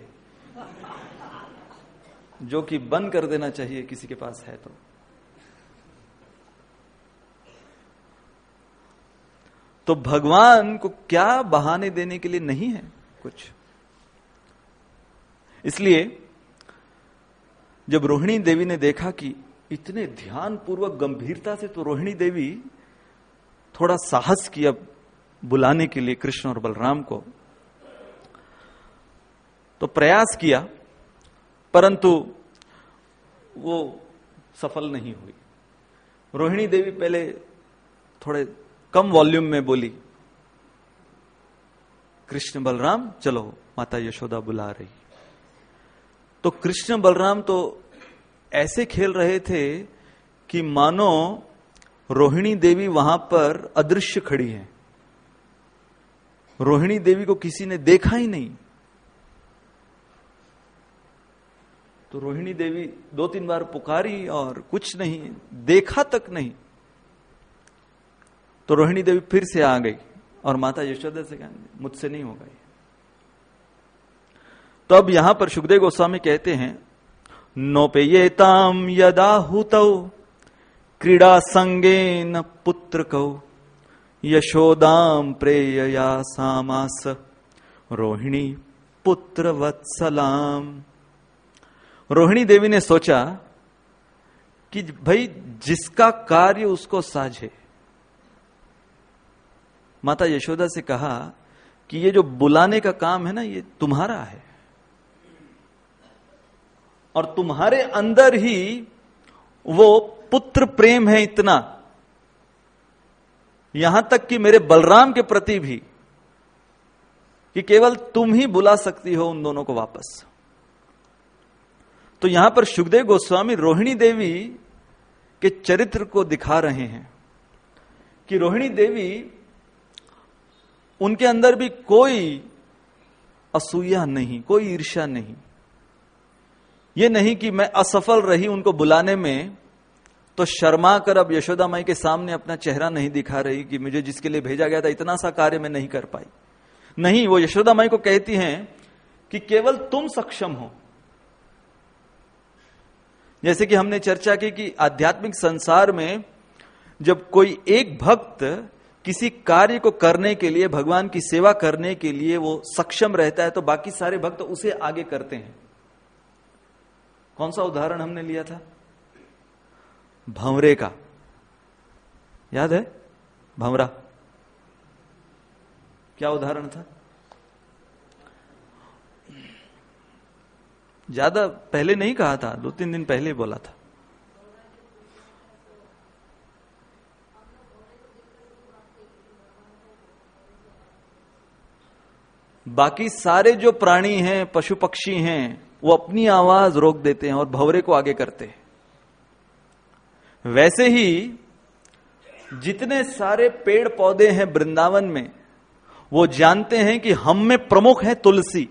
जो कि बंद कर देना चाहिए किसी के पास है तो, तो भगवान को क्या बहाने देने के लिए नहीं है कुछ। इसलिए जब रोहिणी देवी ने देखा कि इतने ध्यान पूर्वक गंभीरता से, तो रोहिणी देवी थोड़ा साहस किया बुलाने के लिए कृष्ण और बलराम को, तो प्रयास किया, परंतु वो सफल नहीं हुई। रोहिणी देवी पहले थोड़े कम वॉल्यूम में बोली, कृष्ण बलराम चलो, माता यशोदा बुला रही। तो कृष्ण बलराम तो ऐसे खेल रहे थे कि मानो रोहिणी देवी वहां पर अदृश्य खड़ी है, रोहिणी देवी को किसी ने देखा ही नहीं। तो रोहिणी देवी दो तीन बार पुकारी और कुछ नहीं, देखा तक नहीं। तो रोहिणी देवी फिर से आ गई और माता यशोदा से कहा मुझसे नहीं होगा ये। तो अब यहां पर सुखदेव गोस्वामी कहते हैं, नोपेयेताम यदाहुतौ क्रीड़ा संगेन पुत्र कौ यशोदाम प्रेयया सामास रोहिणी पुत्र वत्सलाम। रोहिणी देवी ने सोचा कि भाई जिसका कार्य उसको साझे। माता यशोदा से कहा कि ये जो बुलाने का काम है ना, ये तुम्हारा है और तुम्हारे अंदर ही वो पुत्र प्रेम है इतना, यहां तक कि मेरे बलराम के प्रति भी, कि केवल तुम ही बुला सकती हो उन दोनों को वापस। तो यहां पर शुकदेव गोस्वामी रोहिणी देवी के चरित्र को दिखा रहे हैं कि रोहिणी देवी, उनके अंदर भी कोई असूया नहीं, कोई ईर्ष्या नहीं। ये नहीं कि मैं असफल रही उनको बुलाने में तो शर्मा कर अब यशोदा माई के सामने अपना चेहरा नहीं दिखा रही कि मुझे जिसके लिए भेजा गया था इतना सा कार्य मैं नहीं कर पाई। नहीं, वो यशोदा माई को कहती हैं कि केवल तुम सक्षम हो। जैसे कि हमने चर्चा की कि आध्यात्मिक संसार में जब कोई एक भक्त किसी कार्य को करने के लिए, भगवान की सेवा करने के लिए वो सक्षम रहता है तो बाकी सारे भक्त उसे आगे करते हैं। कौन सा उदाहरण हमने लिया था? भंवरे का, याद है? भंवरा क्या उदाहरण था? ज्यादा पहले नहीं कहा था, दो तीन दिन पहले बोला था। बाकी सारे जो प्राणी हैं, पशु पक्षी हैं, वो अपनी आवाज रोक देते हैं और भंवरे को आगे करते हैं। वैसे ही जितने सारे पेड़ पौधे हैं वृंदावन में, वो जानते हैं कि हम में प्रमुख है तुलसी,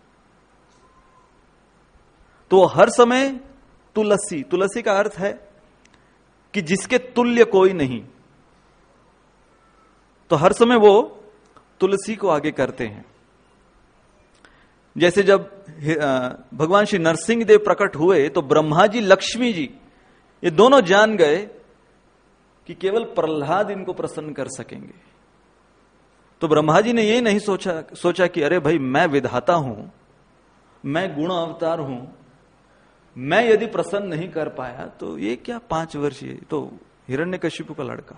तो हर समय तुलसी, तुलसी का अर्थ है कि जिसके तुल्य कोई नहीं, तो हर समय वो तुलसी को आगे करते हैं। जैसे जब भगवान श्री नरसिंह देव प्रकट हुए तो ब्रह्मा जी, लक्ष्मी जी, ये दोनों जान गए कि केवल प्रहलाद इनको प्रसन्न कर सकेंगे। तो ब्रह्मा जी ने ये नहीं सोचा सोचा कि अरे भाई मैं विधाता हूं, मैं गुण अवतार हूं, मैं यदि प्रसन्न नहीं कर पाया तो ये क्या पांच वर्षीय तो हिरण्यकशिपु का लड़का।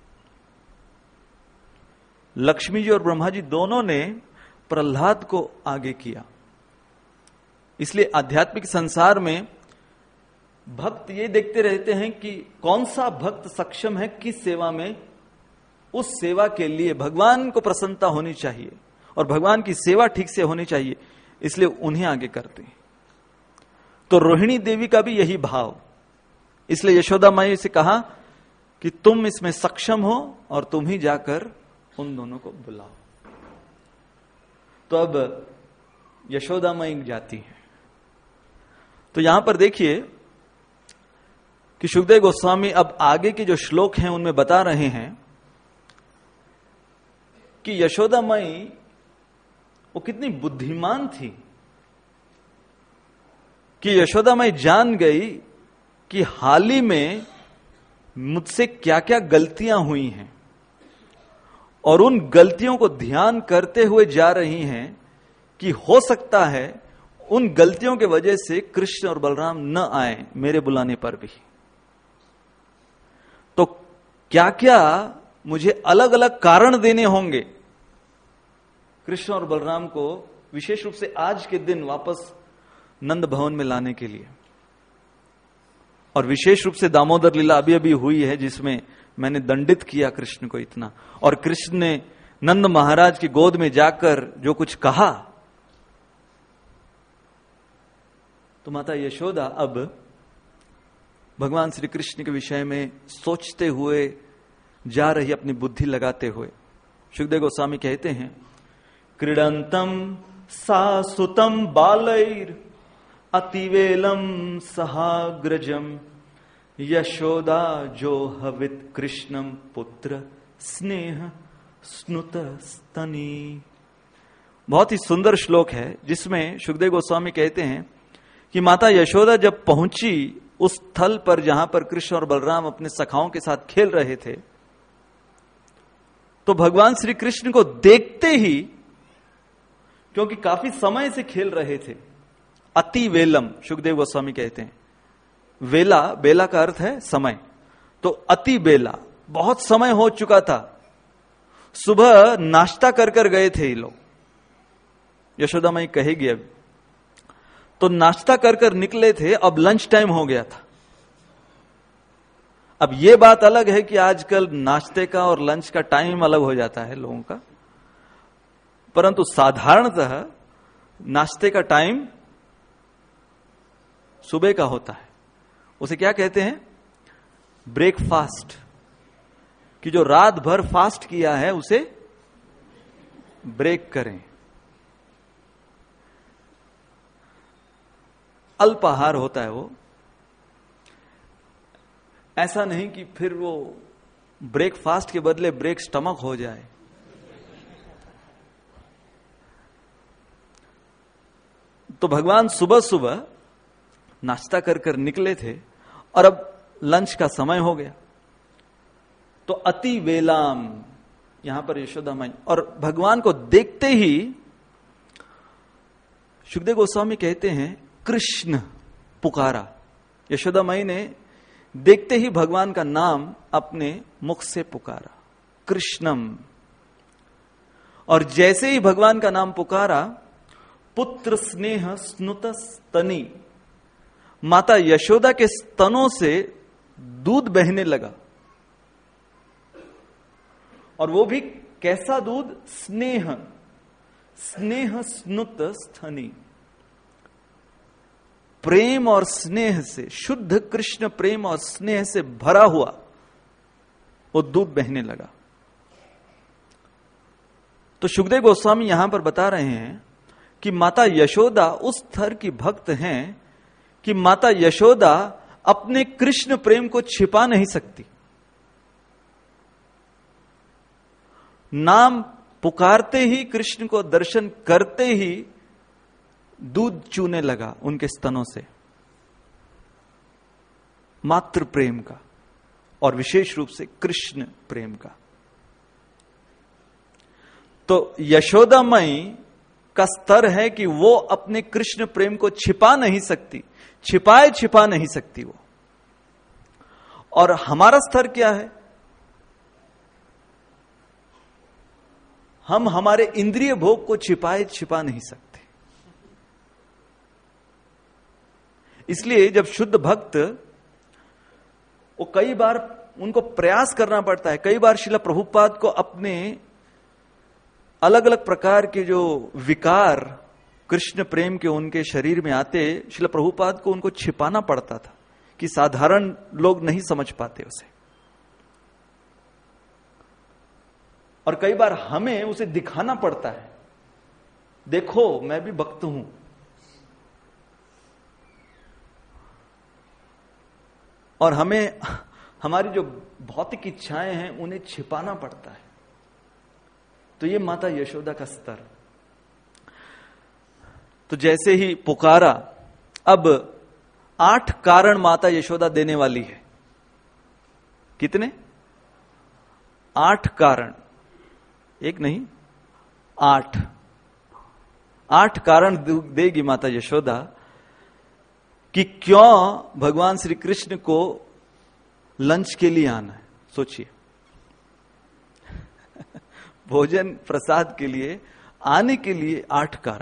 लक्ष्मी जी और ब्रह्मा जी दोनों ने प्रहलाद को आगे किया। इसलिए आध्यात्मिक संसार में भक्त ये देखते रहते हैं कि कौन सा भक्त सक्षम है किस सेवा में, उस सेवा के लिए भगवान को प्रसन्नता होनी चाहिए और भगवान की सेवा ठीक से होनी चाहिए, इसलिए उन्हें आगे करते हैं। तो रोहिणी देवी का भी यही भाव, इसलिए यशोदा माई से कहा कि तुम इसमें सक्षम हो और तुम ही जाकर उन दोनों को बुलाओ। तो अब यशोदा माई जाती है। तो यहां पर देखिए कि शुकदेव गोस्वामी अब आगे के जो श्लोक हैं उनमें बता रहे हैं कि यशोदा माई वो कितनी बुद्धिमान थी कि यशोदा माई जान गई कि हाल ही में मुझसे क्या क्या गलतियां हुई हैं और उन गलतियों को ध्यान करते हुए जा रही हैं कि हो सकता है उन गलतियों के वजह से कृष्ण और बलराम न आए मेरे बुलाने पर भी। तो क्या क्या मुझे अलग अलग कारण देने होंगे कृष्ण और बलराम को विशेष रूप से आज के दिन वापस नंद भवन में लाने के लिए। और विशेष रूप से दामोदर लीला अभी अभी हुई है जिसमें मैंने दंडित किया कृष्ण को इतना, और कृष्ण ने नंद महाराज की गोद में जाकर जो कुछ कहा, तो माता यशोदा अब भगवान श्री कृष्ण के विषय में सोचते हुए जा रही, अपनी बुद्धि लगाते हुए। शुकदेव गोस्वामी कहते हैं, क्रीडंतम सासुतम बालैर अतिवेलम सहाग्रजम यशोदा जो हवित कृष्णम पुत्र स्नेह स्नुत स्तनी। बहुत ही सुंदर श्लोक है जिसमें शुकदेव गोस्वामी कहते हैं कि माता यशोदा जब पहुंची उस स्थल पर जहां पर कृष्ण और बलराम अपने सखाओं के साथ खेल रहे थे, तो भगवान श्री कृष्ण को देखते ही, क्योंकि काफी समय से खेल रहे थे। अति वेलम, सुखदेव गोस्वामी कहते हैं। वेला, बेला का अर्थ है समय, तो अति बेला, बहुत समय हो चुका था। सुबह नाश्ता कर कर गए थे ये लोग, यशोदा माई कहेगी अब। तो नाश्ता कर कर निकले थे, अब लंच टाइम हो गया था। अब यह बात अलग है कि आजकल नाश्ते का और लंच का टाइम अलग हो जाता है लोगों का, परंतु साधारणतः नाश्ते का टाइम सुबह का होता है। उसे क्या कहते हैं? ब्रेकफास्ट। कि जो रात भर फास्ट किया है उसे ब्रेक करें। अल्पाहार होता है वो, ऐसा नहीं कि फिर वो ब्रेकफास्ट के बदले ब्रेक स्टमक हो जाए। तो भगवान सुबह सुबह नाश्ता कर कर निकले थे और अब लंच का समय हो गया। तो अति वेलाम, यहां पर यशोदा माई, और भगवान को देखते ही सुखदेव गोस्वामी कहते हैं कृष्ण पुकारा। यशोदा माई ने देखते ही भगवान का नाम अपने मुख से पुकारा, कृष्णम। और जैसे ही भगवान का नाम पुकारा, पुत्र स्नेह स्नुत स्तनी, माता यशोदा के स्तनों से दूध बहने लगा। और वो भी कैसा दूध? स्नेह, स्नेह स्नुत स्तनी, प्रेम और स्नेह से, शुद्ध कृष्ण प्रेम और स्नेह से भरा हुआ वो दूध बहने लगा। तो सुखदेव गोस्वामी यहां पर बता रहे हैं कि माता यशोदा उस स्तर की भक्त हैं कि माता यशोदा अपने कृष्ण प्रेम को छिपा नहीं सकती। नाम पुकारते ही, कृष्ण को दर्शन करते ही दूध चूने लगा उनके स्तनों से, मातृ प्रेम का और विशेष रूप से कृष्ण प्रेम का। तो यशोदामयी का स्तर है कि वो अपने कृष्ण प्रेम को छिपा नहीं सकती, छिपाए छिपा नहीं सकती वो। और हमारा स्तर क्या है? हम हमारे इंद्रिय भोग को छिपाए छिपा नहीं सकते। इसलिए जब शुद्ध भक्त, वो कई बार उनको प्रयास करना पड़ता है। कई बार श्रील प्रभुपाद को अपने अलग अलग प्रकार के जो विकार कृष्ण प्रेम के उनके शरीर में आते, श्रील प्रभुपाद को उनको छिपाना पड़ता था कि साधारण लोग नहीं समझ पाते उसे। और कई बार हमें उसे दिखाना पड़ता है, देखो मैं भी भक्त हूं। और हमें हमारी जो भौतिक इच्छाएं हैं उन्हें छिपाना पड़ता है। तो ये माता यशोदा का स्तर। तो जैसे ही पुकारा, अब आठ कारण माता यशोदा देने वाली है। कितने? आठ कारण, एक नहीं आठ। आठ कारण देगी माता यशोदा कि क्यों भगवान श्री कृष्ण को लंच के लिए आना है। सोचिए, भोजन प्रसाद के लिए आने के लिए आठ कारण।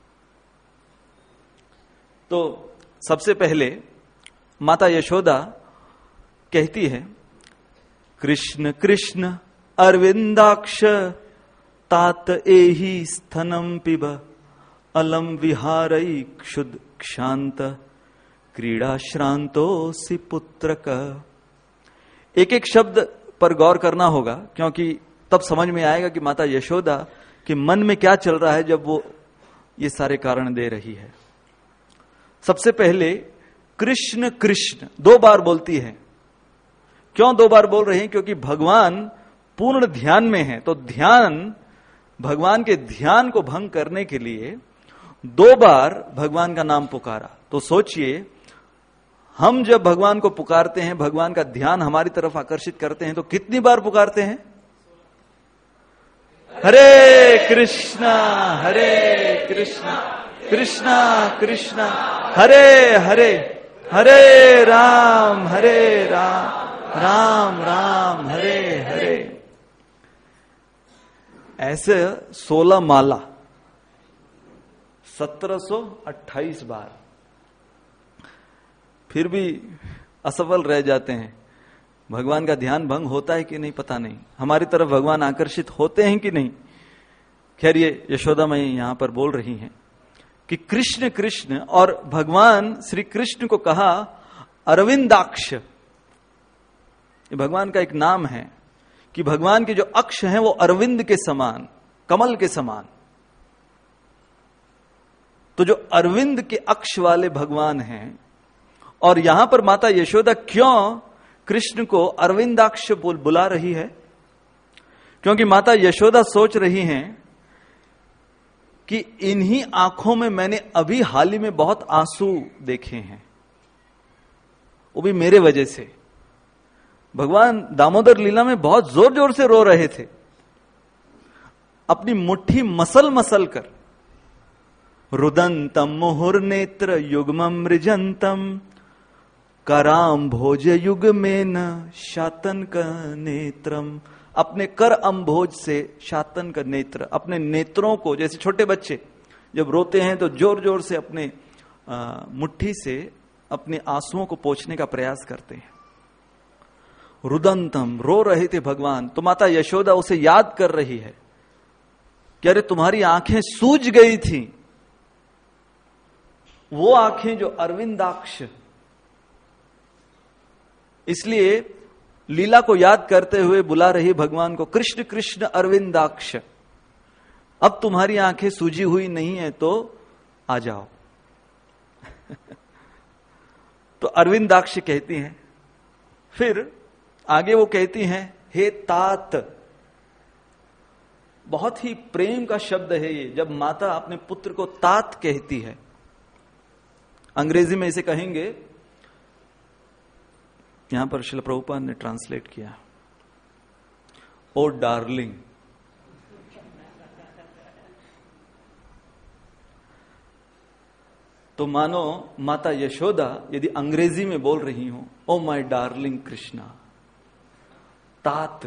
तो सबसे पहले माता यशोदा कहती है, कृष्ण कृष्ण अरविंदाक्ष तात एहि स्तनम पिब अलम विहारई क्षुद क्षांत क्रीड़ा श्रांतोसि पुत्रक। एक एक शब्द पर गौर करना होगा, क्योंकि तब समझ में आएगा कि माता यशोदा के मन में क्या चल रहा है जब वो ये सारे कारण दे रही है। सबसे पहले कृष्ण कृष्ण दो बार बोलती है। क्यों दो बार बोल रहे हैं? क्योंकि भगवान पूर्ण ध्यान में है। तो ध्यान, भगवान के ध्यान को भंग करने के लिए दो बार भगवान का नाम पुकारा। तो सोचिए, हम जब भगवान को पुकारते हैं, भगवान का ध्यान हमारी तरफ आकर्षित करते हैं, तो कितनी बार पुकारते हैं? हरे कृष्णा हरे कृष्णा कृष्णा कृष्णा हरे हरे, हरे राम हरे राम राम राम हरे हरे। ऐसे सोलह माला सत्रह सौ अट्ठाईस बार, फिर भी असफल रह जाते हैं। भगवान का ध्यान भंग होता है कि नहीं पता नहीं, हमारी तरफ भगवान आकर्षित होते हैं कि नहीं। खैर, ये यशोदा माई यहां पर बोल रही हैं कि कृष्ण कृष्ण, और भगवान श्री कृष्ण को कहा अरविंदाक्ष। ये भगवान का एक नाम है कि भगवान के जो अक्ष हैं वो अरविंद के समान, कमल के समान। तो जो अरविंद के अक्ष वाले भगवान हैं, और यहां पर माता यशोदा क्यों कृष्ण को अरविंदाक्ष बोल बुला रही है? क्योंकि माता यशोदा सोच रही हैं कि इन्हीं आंखों में मैंने अभी हाल ही में बहुत आंसू देखे हैं, वो भी मेरे वजह से। भगवान दामोदर लीला में बहुत जोर जोर से रो रहे थे, अपनी मुट्ठी मसल मसल कर। रुदंतम मुहुर्नेत्र युग्मम मृजंतम कराम भोज युग में न शातन का नेत्रम। अपने कर अम्भोज से शातन का नेत्र, अपने नेत्रों को, जैसे छोटे बच्चे जब रोते हैं तो जोर जोर से अपने आ, मुट्ठी से अपने आंसुओं को पोंछने का प्रयास करते हैं। रुदंतम, रो रहे थे भगवान। तो माता यशोदा उसे याद कर रही है कि अरे तुम्हारी आंखें सूज गई थी, वो आंखें जो अरविंदाक्ष। इसलिए लीला को याद करते हुए बुला रही भगवान को, कृष्ण कृष्ण अरविंदाक्ष, अब तुम्हारी आंखें सूजी हुई नहीं है तो आ जाओ। तो अरविंदाक्ष कहती हैं। फिर आगे वो कहती हैं, हे तात। बहुत ही प्रेम का शब्द है ये, जब माता अपने पुत्र को तात कहती है। अंग्रेजी में इसे कहेंगे, यहां पर श्रील प्रभुपाद ने ट्रांसलेट किया, ओ डार्लिंग। तो मानो माता यशोदा यदि अंग्रेजी में बोल रही हो, ओ माय डार्लिंग कृष्णा, तात।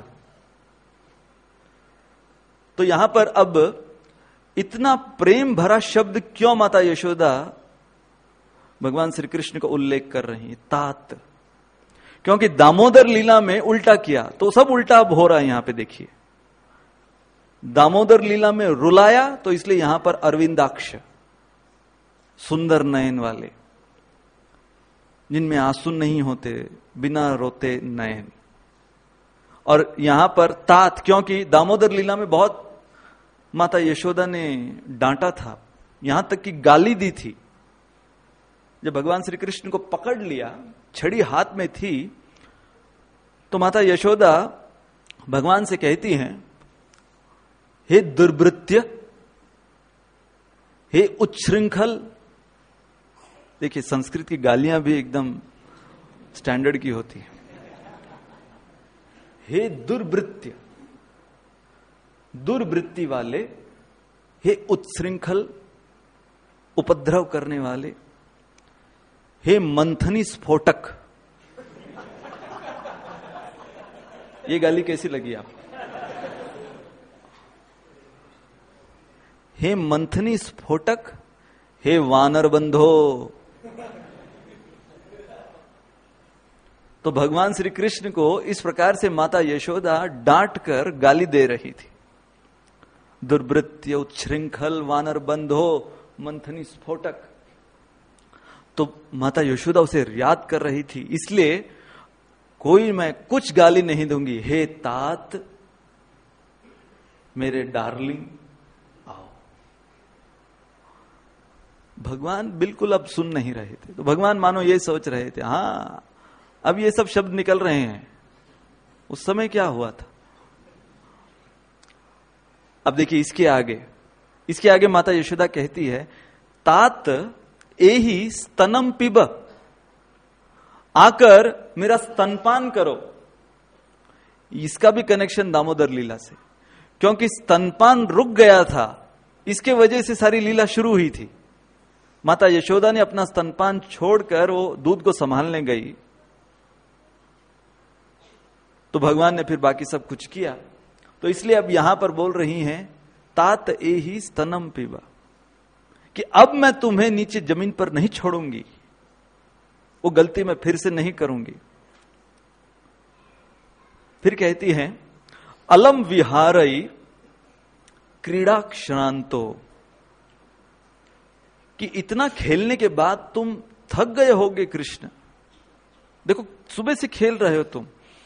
तो यहां पर अब इतना प्रेम भरा शब्द क्यों माता यशोदा भगवान श्री कृष्ण को उल्लेख कर रही है, तात? क्योंकि दामोदर लीला में उल्टा किया, तो सब उल्टा अब हो रहा है। यहां पे देखिए, दामोदर लीला में रुलाया, तो इसलिए यहां पर अरविंदाक्ष, सुंदर नयन वाले, जिनमें आंसू नहीं होते, बिना रोते नयन। और यहां पर तात, क्योंकि दामोदर लीला में बहुत माता यशोदा ने डांटा था, यहां तक कि गाली दी थी। जब भगवान श्री कृष्ण को पकड़ लिया, छड़ी हाथ में थी, तो माता यशोदा भगवान से कहती हैं, हे दुर्वृत्य, हे उच्छृंखल। देखिए, संस्कृत की गालियां भी एकदम स्टैंडर्ड की होती है। हे दुर्वृत्य, दुर्वृत्ति वाले, हे उच्छृंखल, उपद्रव करने वाले, हे मंथनी स्फोटक। ये गाली कैसी लगी आप? हे मंथनी स्फोटक, हे वानर बंधो। तो भगवान श्री कृष्ण को इस प्रकार से माता यशोदा डांट कर गाली दे रही थी। दुर्वृत्य, उच्छृंखल, वानर बंधो, मंथनी स्फोटक। तो माता यशोदा उसे याद कर रही थी, इसलिए कोई मैं कुछ गाली नहीं दूंगी। हे तात, मेरे डार्लिंग, आओ। भगवान बिल्कुल अब सुन नहीं रहे थे। तो भगवान मानो ये सोच रहे थे, हां अब ये सब शब्द निकल रहे हैं, उस समय क्या हुआ था। अब देखिए इसके आगे, इसके आगे माता यशोदा कहती है, तात एही स्तनम पिब, आकर मेरा स्तनपान करो। इसका भी कनेक्शन दामोदर लीला से, क्योंकि स्तनपान रुक गया था, इसके वजह से सारी लीला शुरू हुई थी। माता यशोदा ने अपना स्तनपान छोड़कर वो दूध को संभालने गई, तो भगवान ने फिर बाकी सब कुछ किया। तो इसलिए अब यहां पर बोल रही हैं तात एहि स्तनम पीबा, कि अब मैं तुम्हें नीचे जमीन पर नहीं छोड़ूंगी, वो गलती मैं फिर से नहीं करूंगी। फिर कहती हैं अलम विहारई क्रीड़ा क्षणांतो, कि इतना खेलने के बाद तुम थक गए होगे कृष्ण। देखो सुबह से खेल रहे हो तुम,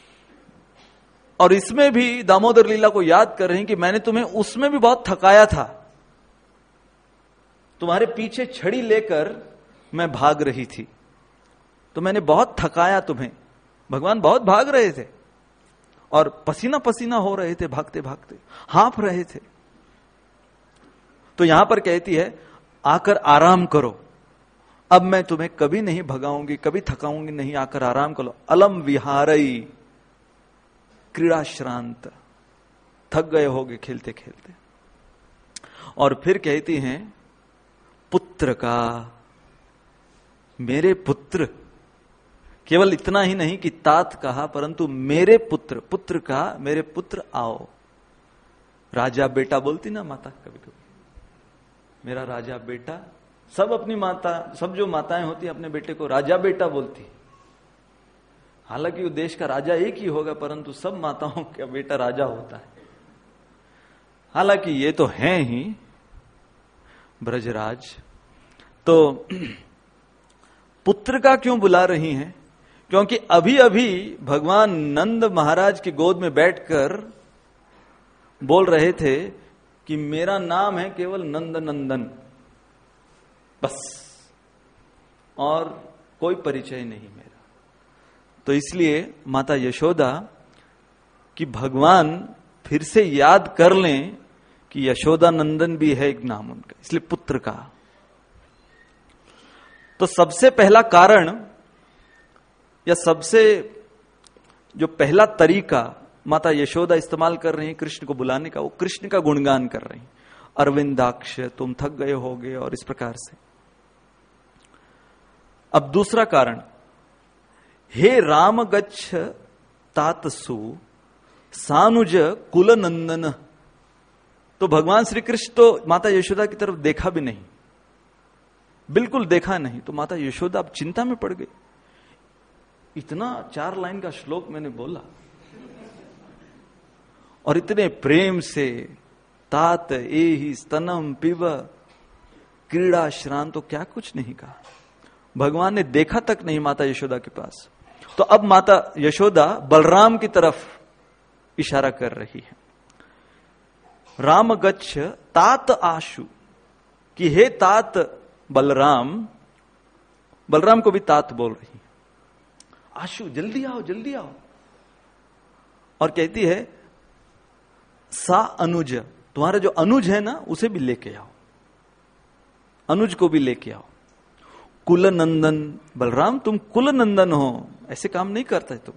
और इसमें भी दामोदर लीला को याद कर रहे हैं कि मैंने तुम्हें उसमें भी बहुत थकाया था। तुम्हारे पीछे छड़ी लेकर मैं भाग रही थी, तो मैंने बहुत थकाया तुम्हें। भगवान बहुत भाग रहे थे और पसीना पसीना हो रहे थे, भागते भागते हाँफ रहे थे। तो यहां पर कहती है आकर आराम करो, अब मैं तुम्हें कभी नहीं भगाऊंगी, कभी थकाऊंगी नहीं, आकर आराम करो। अलम विहारई क्रीड़ा श्रांत, थक गए होगे खेलते खेलते। और फिर कहती हैं पुत्र का, मेरे पुत्र, केवल इतना ही नहीं कि तात कहा, परंतु मेरे पुत्र, पुत्र का मेरे पुत्र आओ। राजा बेटा बोलती ना माता कभी कभी, मेरा राजा बेटा। सब अपनी माता, सब जो माताएं होती अपने बेटे को राजा बेटा बोलती। हालांकि वो देश का राजा एक ही होगा, परंतु सब माताओं का बेटा राजा होता है। हालांकि ये तो हैं ही ब्रजराज। तो पुत्र का क्यों बुला रही हैं? क्योंकि अभी अभी भगवान नंद महाराज की गोद में बैठकर बोल रहे थे कि मेरा नाम है केवल नंद नंदन, बस, और कोई परिचय नहीं मेरा। तो इसलिए माता यशोदा कि भगवान फिर से याद कर लें कि यशोदा नंदन भी है एक नाम उनका, इसलिए पुत्र का। तो सबसे पहला कारण या सबसे जो पहला तरीका माता यशोदा इस्तेमाल कर रही हैं कृष्ण को बुलाने का, वो कृष्ण का गुणगान कर रही हैं। अरविंदाक्ष तुम थक गए होगे, और इस प्रकार से। अब दूसरा कारण, हे राम गच्छ तातसु सानुज कुल नंदन। तो भगवान श्री कृष्ण तो माता यशोदा की तरफ देखा भी नहीं, बिल्कुल देखा नहीं। तो माता यशोदा अब चिंता में पड़ गई। इतना चार लाइन का श्लोक मैंने बोला और इतने प्रेम से तात एहि स्तनम पिब क्रीड़ा श्रांत, तो क्या कुछ नहीं कहा। भगवान ने देखा तक नहीं माता यशोदा के पास। तो अब माता यशोदा बलराम की तरफ इशारा कर रही है, राम गच्छ तात आशु, कि हे तात बलराम। बलराम को भी तात बोल रही है, आशु जल्दी आओ जल्दी आओ। और कहती है सा अनुज, तुम्हारा जो अनुज है ना उसे भी लेके आओ, अनुज को भी लेके आओ। कुल नंदन, बलराम तुम कुल नंदन हो, ऐसे काम नहीं करता है तुम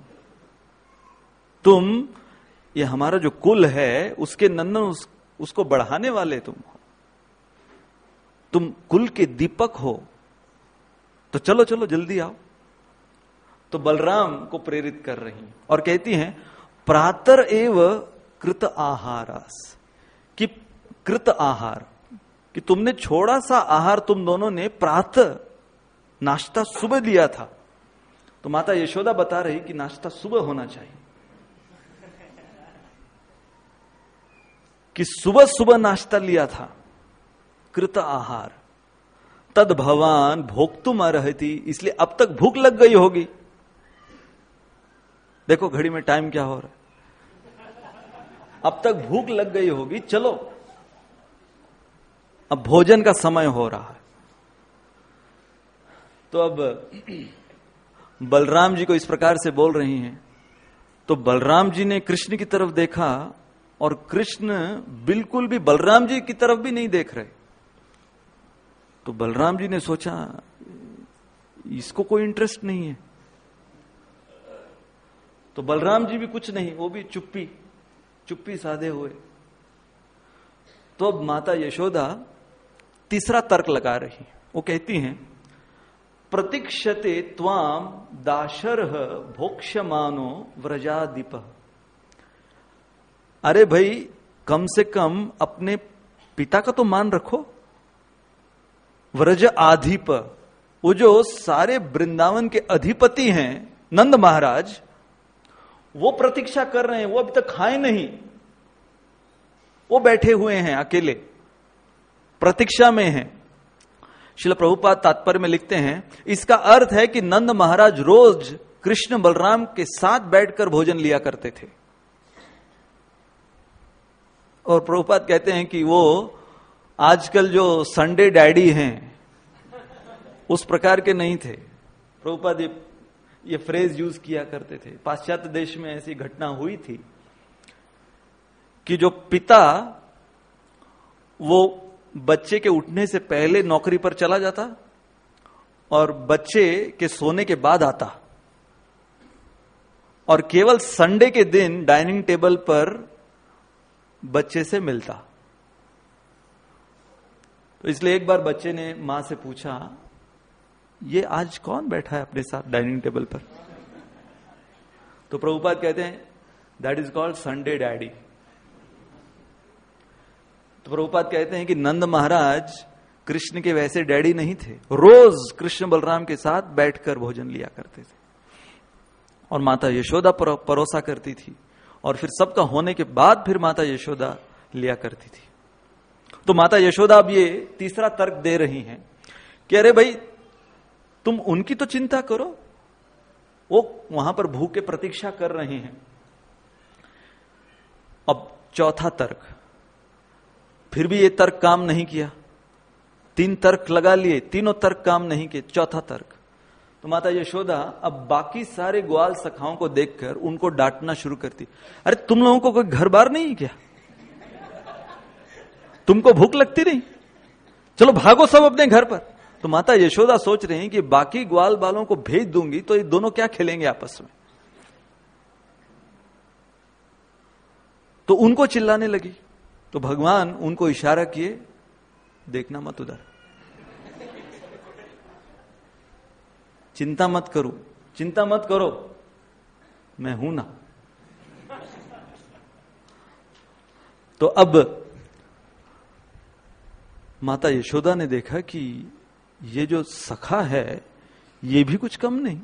तुम ये हमारा जो कुल है उसके नंदन, उस, उसको बढ़ाने वाले तुम हो, तुम कुल के दीपक हो। तो चलो चलो जल्दी आओ। तो बलराम को प्रेरित कर रही हैं और कहती हैं प्रातर एव कृत आहारास, कि कृत आहार, कि तुमने छोड़ा सा आहार तुम दोनों ने प्रातः नाश्ता सुबह दिया था। तो माता यशोदा बता रही कि नाश्ता सुबह होना चाहिए, कि सुबह सुबह नाश्ता लिया था, कृत आहार। तद भवान भोक्तुम अर्हति, इसलिए अब तक भूख लग गई होगी। देखो घड़ी में टाइम क्या हो रहा है, अब तक भूख लग गई होगी, चलो अब भोजन का समय हो रहा है। तो अब बलराम जी को इस प्रकार से बोल रही हैं। तो बलराम जी ने कृष्ण की तरफ देखा और कृष्ण बिल्कुल भी बलराम जी की तरफ भी नहीं देख रहे। तो बलराम जी ने सोचा इसको कोई इंटरेस्ट नहीं है। तो बलराम जी भी कुछ नहीं, वो भी चुप्पी चुप्पी साधे हुए। तो अब माता यशोदा तीसरा तर्क लगा रही, वो कहती हैं प्रतीक्षते त्वाम दाशरह भोक्ष्यमानो व्रजादीप। अरे भाई कम से कम अपने पिता का तो मान रखो। व्रज आधिप, वो जो सारे वृंदावन के अधिपति हैं नंद महाराज, वो प्रतीक्षा कर रहे हैं, वो अभी तक खाए नहीं, वो बैठे हुए हैं अकेले, प्रतीक्षा में हैं। श्रील प्रभुपाद तात्पर्य में लिखते हैं इसका अर्थ है कि नंद महाराज रोज कृष्ण बलराम के साथ बैठकर भोजन लिया करते थे। और प्रभुपाद कहते हैं कि वो आजकल जो संडे डैडी हैं उस प्रकार के नहीं थे। प्रभुपाद ये, ये फ्रेज यूज किया करते थे। पाश्चात्य देश में ऐसी घटना हुई थी कि जो पिता वो बच्चे के उठने से पहले नौकरी पर चला जाता और बच्चे के सोने के बाद आता, और केवल संडे के दिन डाइनिंग टेबल पर बच्चे से मिलता। तो इसलिए एक बार बच्चे ने मां से पूछा, ये आज कौन बैठा है अपने साथ डाइनिंग टेबल पर? तो प्रभुपाद कहते हैं that is called Sunday daddy. तो प्रभुपाद कहते हैं कि नंद महाराज कृष्ण के वैसे डैडी नहीं थे, रोज कृष्ण बलराम के साथ बैठकर भोजन लिया करते थे और माता यशोदा परोसा करती थी, और फिर सबका होने के बाद फिर माता यशोदा लिया करती थी। तो माता यशोदा अब ये तीसरा तर्क दे रही हैं कि अरे भाई तुम उनकी तो चिंता करो, वो वहां पर भूखे प्रतीक्षा कर रहे हैं। अब चौथा तर्क, फिर भी ये तर्क काम नहीं किया। तीन तर्क लगा लिए, तीनों तर्क काम नहीं किए। चौथा तर्क, तो माता यशोदा अब बाकी सारे ग्वाल सखाओं को देखकर उनको डांटना शुरू करती, अरे तुम लोगों को कोई घर बार नहीं है क्या? तुमको भूख लगती नहीं? चलो भागो सब अपने घर पर। तो माता यशोदा सोच रही हैं कि बाकी ग्वाल बालों को भेज दूंगी तो ये दोनों क्या खेलेंगे आपस में। तो उनको चिल्लाने लगी। तो भगवान उनको इशारा किए, देखना मत उधर, चिंता मत करो, चिंता मत करो, मैं हूं ना। तो अब माता यशोदा ने देखा कि ये जो सखा है ये भी कुछ कम नहीं,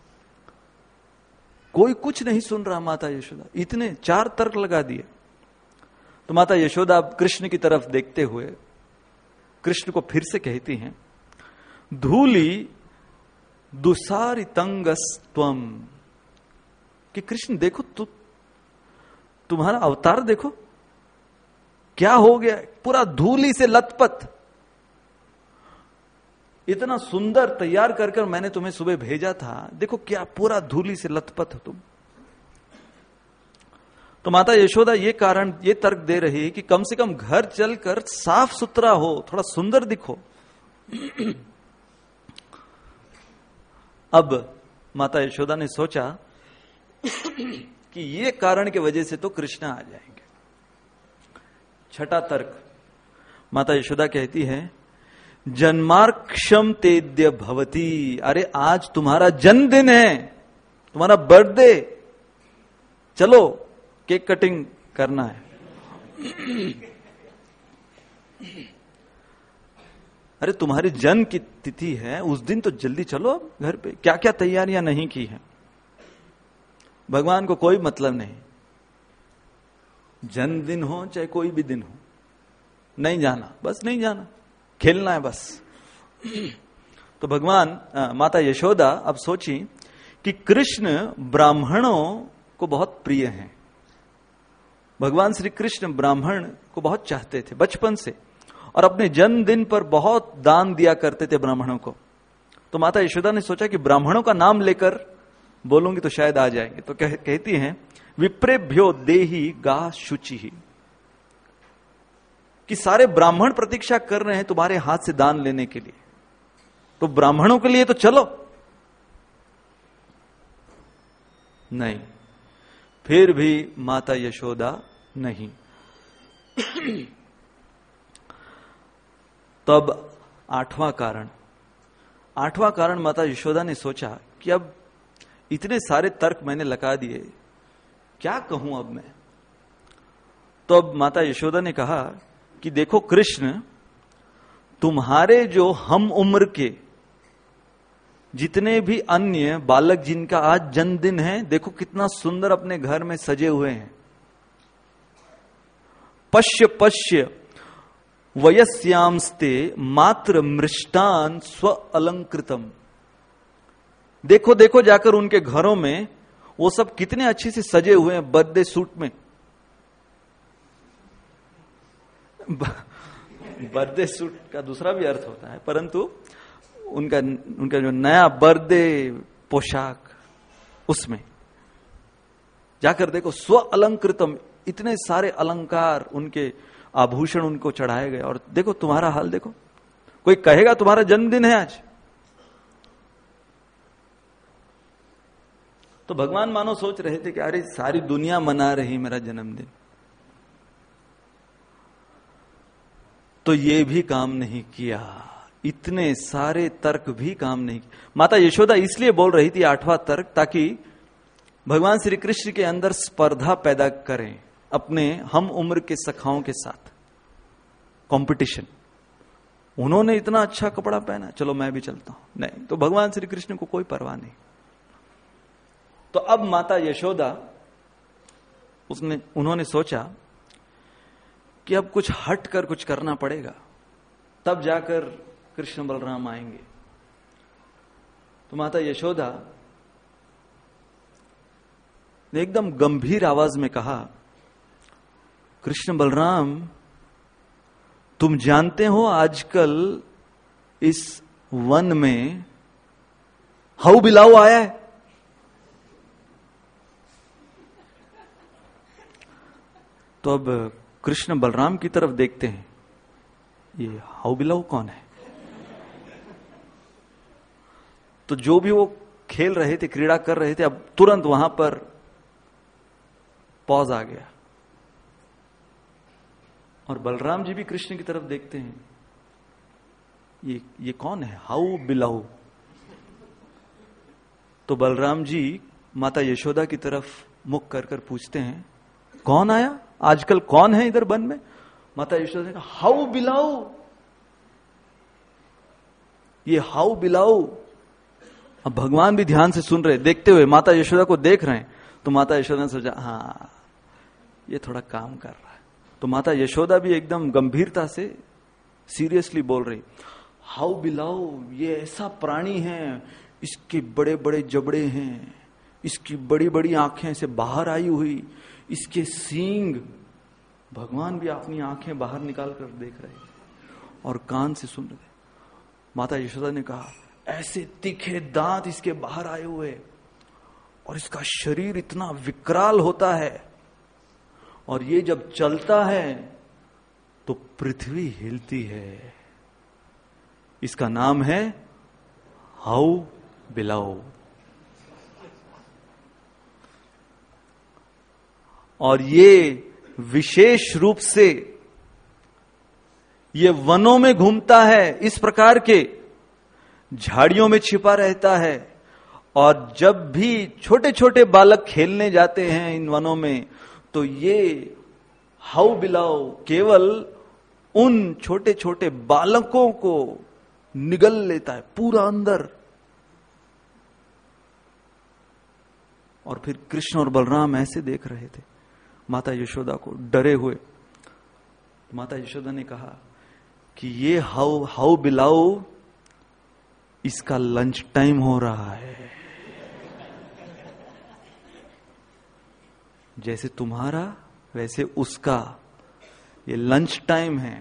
कोई कुछ नहीं सुन रहा। माता यशोदा इतने चार तर्क लगा दिए। तो माता यशोदा अब कृष्ण की तरफ देखते हुए कृष्ण को फिर से कहती हैं, धूली दुसारितंगस्त्वम, कि कृष्ण देखो तु, तुम्हारा अवतार देखो क्या हो गया, पूरा धूली से लथपथ। इतना सुंदर तैयार कर कर मैंने तुम्हें सुबह भेजा था, देखो क्या पूरा धूली से लथपथ हो तुम। तो माता यशोदा ये कारण ये तर्क दे रही है कि कम से कम घर चलकर साफ सुथरा हो, थोड़ा सुंदर दिखो। अब माता यशोदा ने सोचा कि ये कारण की वजह से तो कृष्ण आ जाएंगे। छठा तर्क, माता यशोदा कहती है, जन्मार्क्षम तेद्य भवती, अरे आज तुम्हारा जन्मदिन है, तुम्हारा बर्थडे, चलो केक कटिंग करना है। अरे तुम्हारी जन्म की तिथि है, उस दिन तो जल्दी चलो अब घर पे, क्या क्या तैयारियां नहीं की हैं। भगवान को कोई मतलब नहीं, जन्मदिन हो चाहे कोई भी दिन हो, नहीं जाना, बस नहीं जाना, खेलना है बस। तो भगवान आ, माता यशोदा अब सोची कि कृष्ण ब्राह्मणों को बहुत प्रिय हैं। भगवान श्री कृष्ण ब्राह्मण को बहुत चाहते थे बचपन से, और अपने जन्मदिन पर बहुत दान दिया करते थे ब्राह्मणों को। तो माता यशोदा ने सोचा कि ब्राह्मणों का नाम लेकर बोलूंगी तो शायद आ जाएंगे। तो कह, कहती हैं, विप्रेभ्यो देहि गा शुचि, कि सारे ब्राह्मण प्रतीक्षा कर रहे हैं तुम्हारे हाथ से दान लेने के लिए, तो ब्राह्मणों के लिए तो चलो। नहीं, फिर भी माता यशोदा नहीं। तो अब आठवां कारण आठवां कारण माता यशोदा ने सोचा कि अब इतने सारे तर्क मैंने लगा दिए, क्या कहूं अब मैं। तो अब माता यशोदा ने कहा कि देखो कृष्ण, तुम्हारे जो हम उम्र के जितने भी अन्य बालक जिनका आज जन्मदिन है, देखो कितना सुंदर अपने घर में सजे हुए हैं। पश्य पश्य वयस्यांस्ते मात्र मृष्टान स्व अलंकृतम। देखो देखो जाकर उनके घरों में वो सब कितने अच्छे से सजे हुए हैं बर्थडे सूट में। बर्थडे सूट का दूसरा भी अर्थ होता है, परंतु उनका उनका जो नया बर्थडे पोशाक, उसमें जाकर देखो स्व अलंकृतम, इतने सारे अलंकार, उनके आभूषण उनको चढ़ाए गए। और देखो तुम्हारा हाल देखो, कोई कहेगा तुम्हारा जन्मदिन है आज। तो भगवान मानो सोच रहे थे कि अरे सारी दुनिया मना रही मेरा जन्मदिन, तो ये भी काम नहीं किया, इतने सारे तर्क भी काम नहीं किया। माता यशोदा इसलिए बोल रही थी आठवां तर्क, ताकि भगवान श्री कृष्ण के अंदर स्पर्धा पैदा करें अपने हम उम्र के सखाओं के साथ, कंपटीशन। उन्होंने इतना अच्छा कपड़ा पहना, चलो मैं भी चलता हूं, नहीं। तो भगवान श्री कृष्ण को कोई परवाह नहीं। तो अब माता यशोदा उसने उन्होंने सोचा कि अब कुछ हट कर कुछ करना पड़ेगा, तब जाकर कृष्ण बलराम आएंगे। तो माता यशोदा ने एकदम गंभीर आवाज में कहा, कृष्ण बलराम, तुम जानते हो आजकल इस वन में हाउ बिलाऊ आया है। तो अब कृष्ण बलराम की तरफ देखते हैं, ये हाउ बिलाऊ कौन है। तो जो भी वो खेल रहे थे, क्रीड़ा कर रहे थे, अब तुरंत वहां पर पॉज आ गया। और बलराम जी भी कृष्ण की तरफ देखते हैं, ये ये कौन है हाउ बिलाऊ। तो बलराम जी माता यशोदा की तरफ मुख कर कर पूछते हैं, कौन आया आजकल, कौन है इधर वन में। माता यशोदा ने कहा, हाउ बिलाऊ, ये हाउ बिलाऊ। अब भगवान भी ध्यान से सुन रहे, देखते हुए माता यशोदा को देख रहे हैं। तो माता यशोदा ने सोचा, हाँ ये थोड़ा काम कर रहा है। तो माता यशोदा भी एकदम गंभीरता से सीरियसली बोल रही, हाउ बिलाऊ, ये ऐसा प्राणी है, इसके बड़े बड़े जबड़े हैं, इसकी बड़ी बड़ी आंखें से बाहर आई हुई, इसके सींग। भगवान भी अपनी आंखें बाहर निकाल कर देख रहे और कान से सुन रहे। माता यशोदा ने कहा, ऐसे तीखे दांत इसके बाहर आए हुए, और इसका शरीर इतना विकराल होता है, और ये जब चलता है तो पृथ्वी हिलती है। इसका नाम है हाउ बिलाऊ। और ये विशेष रूप से ये वनों में घूमता है, इस प्रकार के झाड़ियों में छिपा रहता है। और जब भी छोटे छोटे बालक खेलने जाते हैं इन वनों में, तो ये हाउ बिलाऊ केवल उन छोटे छोटे बालकों को निगल लेता है पूरा अंदर। और फिर कृष्ण और बलराम ऐसे देख रहे थे माता यशोदा को, डरे हुए। माता यशोदा ने कहा कि ये हाउ हाउ बिलाऊ, इसका लंच टाइम हो रहा है। जैसे तुम्हारा वैसे उसका ये लंच टाइम है।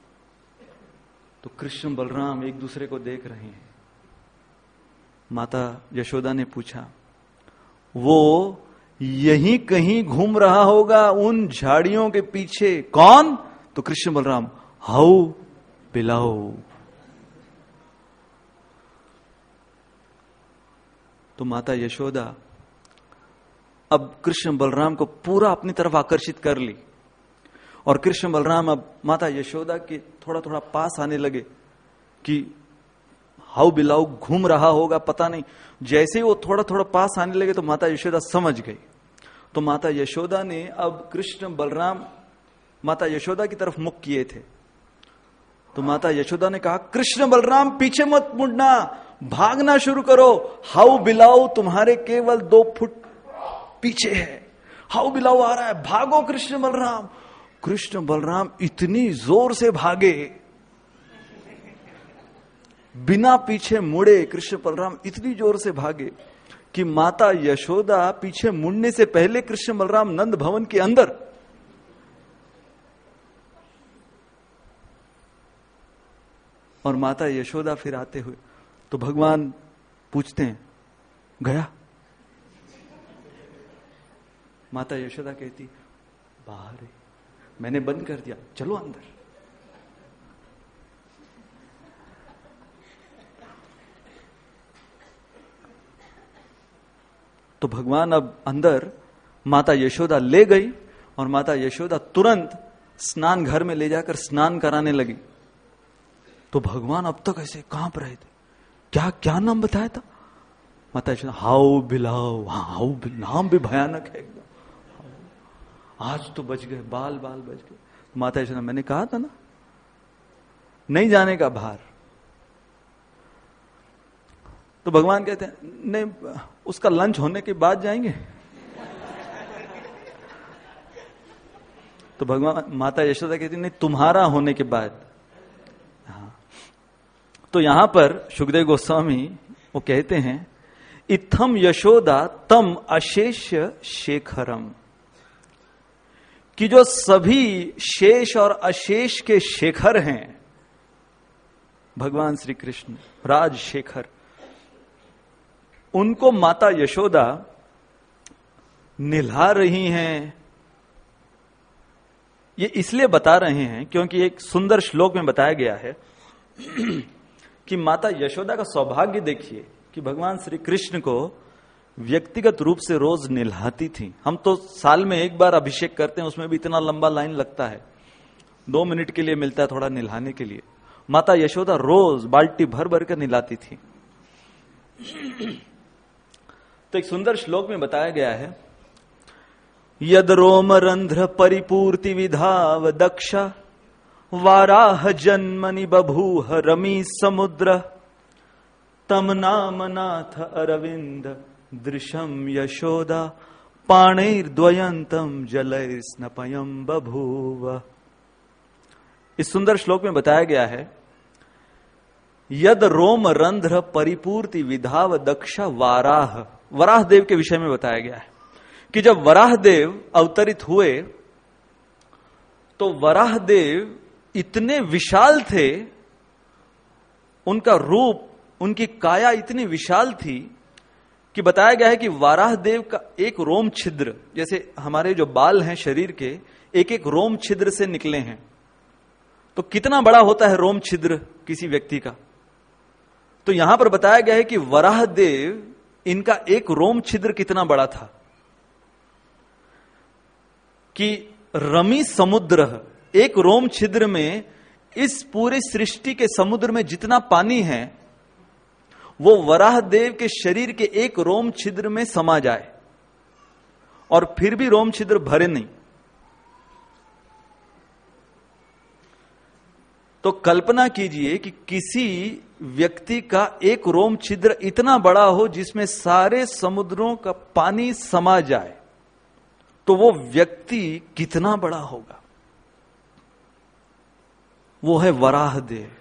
तो कृष्ण बलराम एक दूसरे को देख रहे हैं। माता यशोदा ने पूछा, वो यहीं कहीं घूम रहा होगा उन झाड़ियों के पीछे, कौन? तो कृष्ण बलराम, हाउ बिलाऊ। तो माता यशोदा अब कृष्ण बलराम को पूरा अपनी तरफ आकर्षित कर ली। और कृष्ण बलराम अब माता यशोदा के थोड़ा थोड़ा पास आने लगे कि हाउ बिलाऊ घूम रहा होगा पता नहीं। जैसे ही वो थोड़ा थोड़ा पास आने लगे तो माता यशोदा समझ गई। तो माता यशोदा ने अब कृष्ण बलराम माता यशोदा की तरफ मुख किए थे। तो माता यशोदा ने कहा, कृष्ण बलराम पीछे मत मुड़ना, भागना शुरू करो। हाउ बिलाऊ तुम्हारे केवल दो फुट पीछे है, हाउ बिलाऊ आ रहा है, भागो कृष्ण बलराम। कृष्ण बलराम इतनी जोर से भागे, बिना पीछे मुड़े कृष्ण बलराम इतनी जोर से भागे कि माता यशोदा पीछे मुड़ने से पहले कृष्ण बलराम नंद भवन के अंदर। और माता यशोदा फिर आते हुए तो भगवान पूछते हैं, गया? माता यशोदा कहती, बाहर है, मैंने बंद कर दिया, चलो अंदर। तो भगवान अब अंदर माता यशोदा ले गई और माता यशोदा तुरंत स्नान घर में ले जाकर स्नान कराने लगी। तो भगवान अब तक ऐसे कांप रहे थे। क्या क्या नाम बताया था? माता यशोदा, हाउ बिलाओ। हाँ, हाउ नाम भी भयानक है एकदम। आज तो बच गए, बाल बाल बच गए। माता यशोदा, मैंने कहा था ना नहीं जाने का बाहर। तो भगवान कहते हैं, नहीं, उसका लंच होने के बाद जाएंगे। तो भगवान माता यशोदा कहती, नहीं, तुम्हारा होने के बाद। हाँ, तो यहां पर सुखदेव गोस्वामी वो कहते हैं, इत्थम यशोदा तम अशेष शेखरम, कि जो सभी शेष और अशेष के शेखर हैं भगवान श्री कृष्ण राजशेखर, उनको माता यशोदा निल्हा रही हैं। ये इसलिए बता रहे हैं क्योंकि एक सुंदर श्लोक में बताया गया है कि माता यशोदा का सौभाग्य देखिए कि भगवान श्री कृष्ण को व्यक्तिगत रूप से रोज निल्हाती थी। हम तो साल में एक बार अभिषेक करते हैं, उसमें भी इतना लंबा लाइन लगता है, दो मिनट के लिए मिलता है थोड़ा निल्हाने के लिए। माता यशोदा रोज बाल्टी भर भर कर निलाती थी। तो एक सुंदर श्लोक में बताया गया है, यद रोम रंध्र परिपूर्ति विधाव दक्ष वाराह जन्मनि बभूह रमी समुद्र तम नाम नाथ अरविंद दृशम यशोदा पाणैर्द्वयंतम जलैर्स्नपयम बभूव। इस सुंदर श्लोक में बताया गया है, यद रोम रंध्र परिपूर्ति विधाव दक्ष वाराह, वराह देव के विषय में बताया गया है कि जब वराह देव अवतरित हुए तो वराह देव इतने विशाल थे, उनका रूप, उनकी काया इतनी विशाल थी कि बताया गया है कि वराह देव का एक रोम छिद्र, जैसे हमारे जो बाल हैं शरीर के, एक एक रोम छिद्र से निकले हैं। तो कितना बड़ा होता है रोम छिद्र किसी व्यक्ति का। तो यहां पर बताया गया है कि वराह देव, इनका एक रोम छिद्र कितना बड़ा था कि रमी समुद्र, एक रोम छिद्र में इस पूरे सृष्टि के समुद्र में जितना पानी है वो वराह देव के शरीर के एक रोम छिद्र में समा जाए, और फिर भी रोम छिद्र भरे नहीं। तो कल्पना कीजिए कि किसी व्यक्ति का एक रोम छिद्र इतना बड़ा हो जिसमें सारे समुद्रों का पानी समा जाए, तो वो व्यक्ति कितना बड़ा होगा। वो है वराह देव।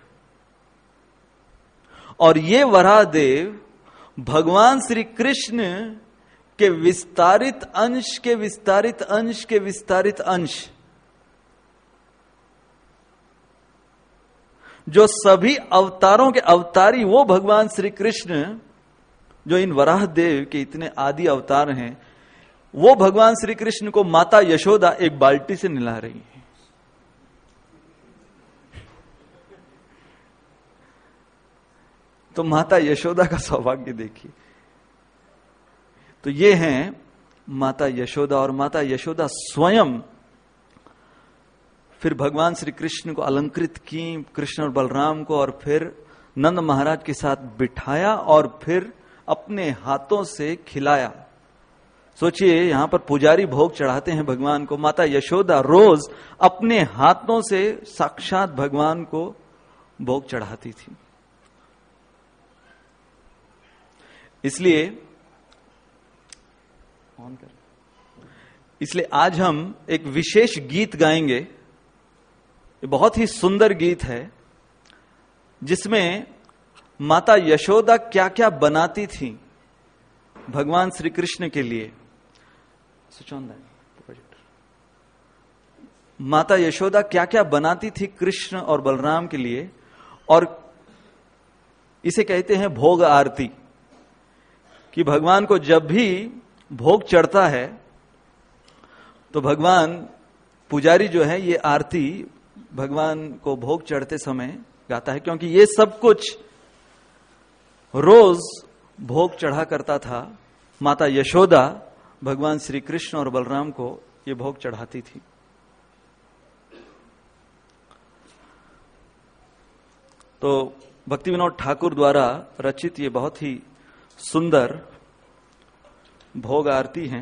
और ये वराह देव भगवान श्री कृष्ण के विस्तारित अंश के विस्तारित अंश के विस्तारित अंश, जो सभी अवतारों के अवतारी वो भगवान श्री कृष्ण, जो इन वराह देव के इतने आदि अवतार हैं, वो भगवान श्री कृष्ण को माता यशोदा एक बाल्टी से निला रही है। तो माता यशोदा का सौभाग्य देखिए। तो ये हैं माता यशोदा, और माता यशोदा स्वयं फिर भगवान श्री कृष्ण को अलंकृत की, कृष्ण और बलराम को, और फिर नंद महाराज के साथ बिठाया और फिर अपने हाथों से खिलाया। सोचिए, यहां पर पुजारी भोग चढ़ाते हैं भगवान को, माता यशोदा रोज अपने हाथों से साक्षात भगवान को भोग चढ़ाती थी। इसलिए इसलिए आज हम एक विशेष गीत गाएंगे। ये बहुत ही सुंदर गीत है, जिसमें माता यशोदा क्या क्या बनाती थी भगवान श्री कृष्ण के लिए। माता यशोदा क्या क्या बनाती थी कृष्ण और बलराम के लिए, और इसे कहते हैं भोग आरती। कि भगवान को जब भी भोग चढ़ता है तो भगवान, पुजारी जो है, ये आरती भगवान को भोग चढ़ते समय गाता है, क्योंकि ये सब कुछ रोज भोग चढ़ा करता था। माता यशोदा भगवान श्री कृष्ण और बलराम को ये भोग चढ़ाती थी। तो भक्ति विनोद ठाकुर द्वारा रचित ये बहुत ही सुंदर भोग आरती है।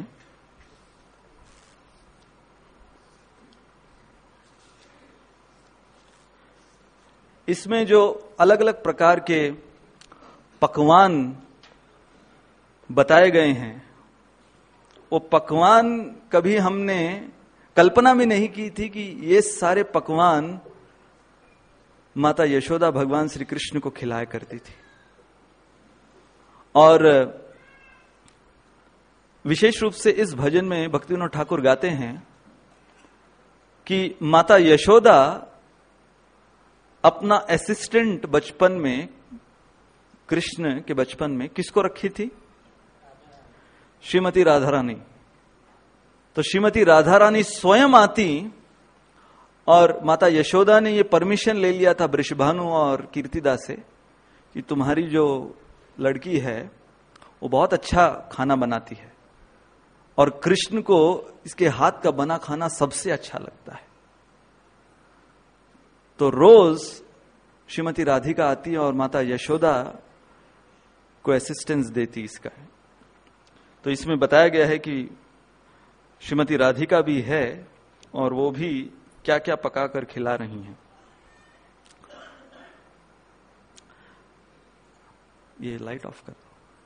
इसमें जो अलग अलग प्रकार के पकवान बताए गए हैं, वो पकवान कभी हमने कल्पना भी नहीं की थी कि ये सारे पकवान माता यशोदा भगवान श्री कृष्ण को खिलाया करती थी। और विशेष रूप से इस भजन में भक्ति विनोद ठाकुर गाते हैं कि माता यशोदा अपना असिस्टेंट बचपन में, कृष्ण के बचपन में किसको रखी थी? श्रीमती राधा रानी। तो श्रीमती राधा रानी स्वयं आती और माता यशोदा ने ये परमिशन ले लिया था वृषभानु और कीर्तिदा से कि तुम्हारी जो लड़की है वो बहुत अच्छा खाना बनाती है और कृष्ण को इसके हाथ का बना खाना सबसे अच्छा लगता है। तो रोज श्रीमती राधिका आती और माता यशोदा को असिस्टेंस देती इसका है। तो इसमें बताया गया है कि श्रीमती राधिका भी है और वो भी क्या क्या पकाकर खिला रही हैं। ये लाइट ऑफ कर।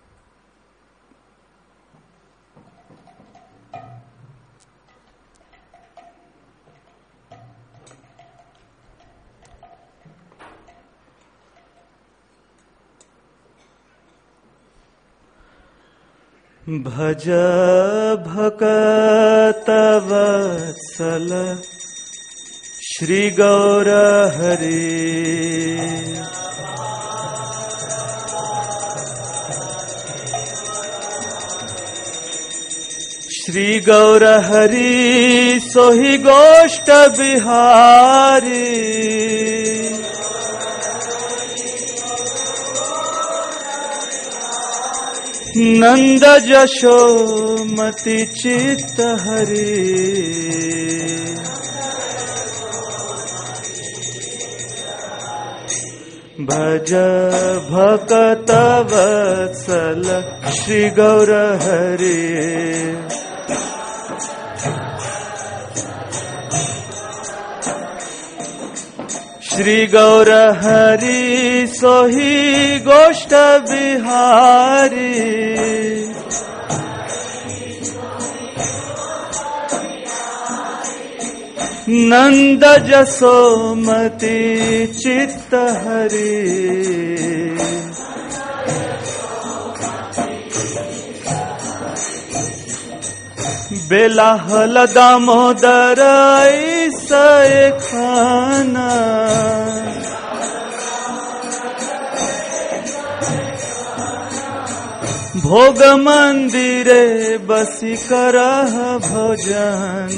भज भक्त वत्सल श्री गौर हरि, श्री गौर हरि सोहि गोष्ठ बिहारी, नंद जशोमति चित्त हरि, भज भक्त वत्सल श्री गौर हरि, श्री गौर हरि सोहि गोष्ठ बिहारी, नंद जसोमति चित्त हरि, बेलाहल दामोदर ऐसे खाना, भोग मंदिरे बसी करह भोजन,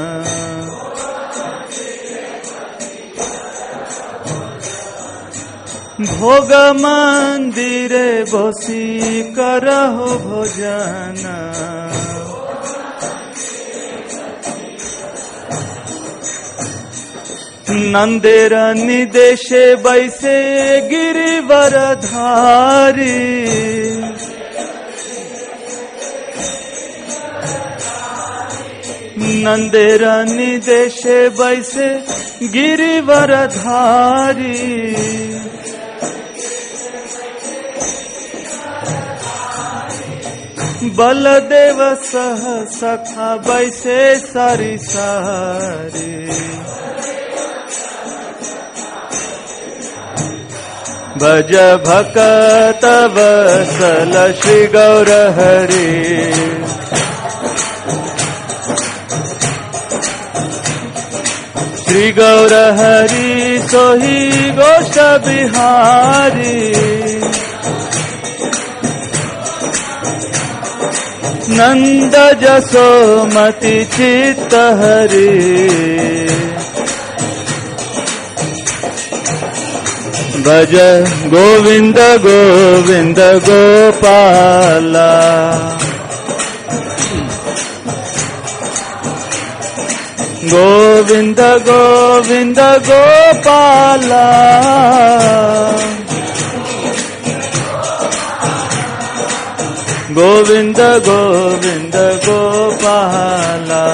भोग मंदिरे बसी करह भोजन, नंदेर निदेशे बैसे गिरिवर धारी, नंदेर निदेशे बैसे गिरिवर धारी, बलदेव सह सखा बैसे सारी सारी, भज भकत वसल श्री गौर हरि, श्री गौर हरि सोही गोष्ठ बिहारी, नंद जसोमति चित्त हरि, भज गोविंद गोविंद गोपाला, गोविंद गोविंद गोपाला, गोविंद गोविंद गोपाला।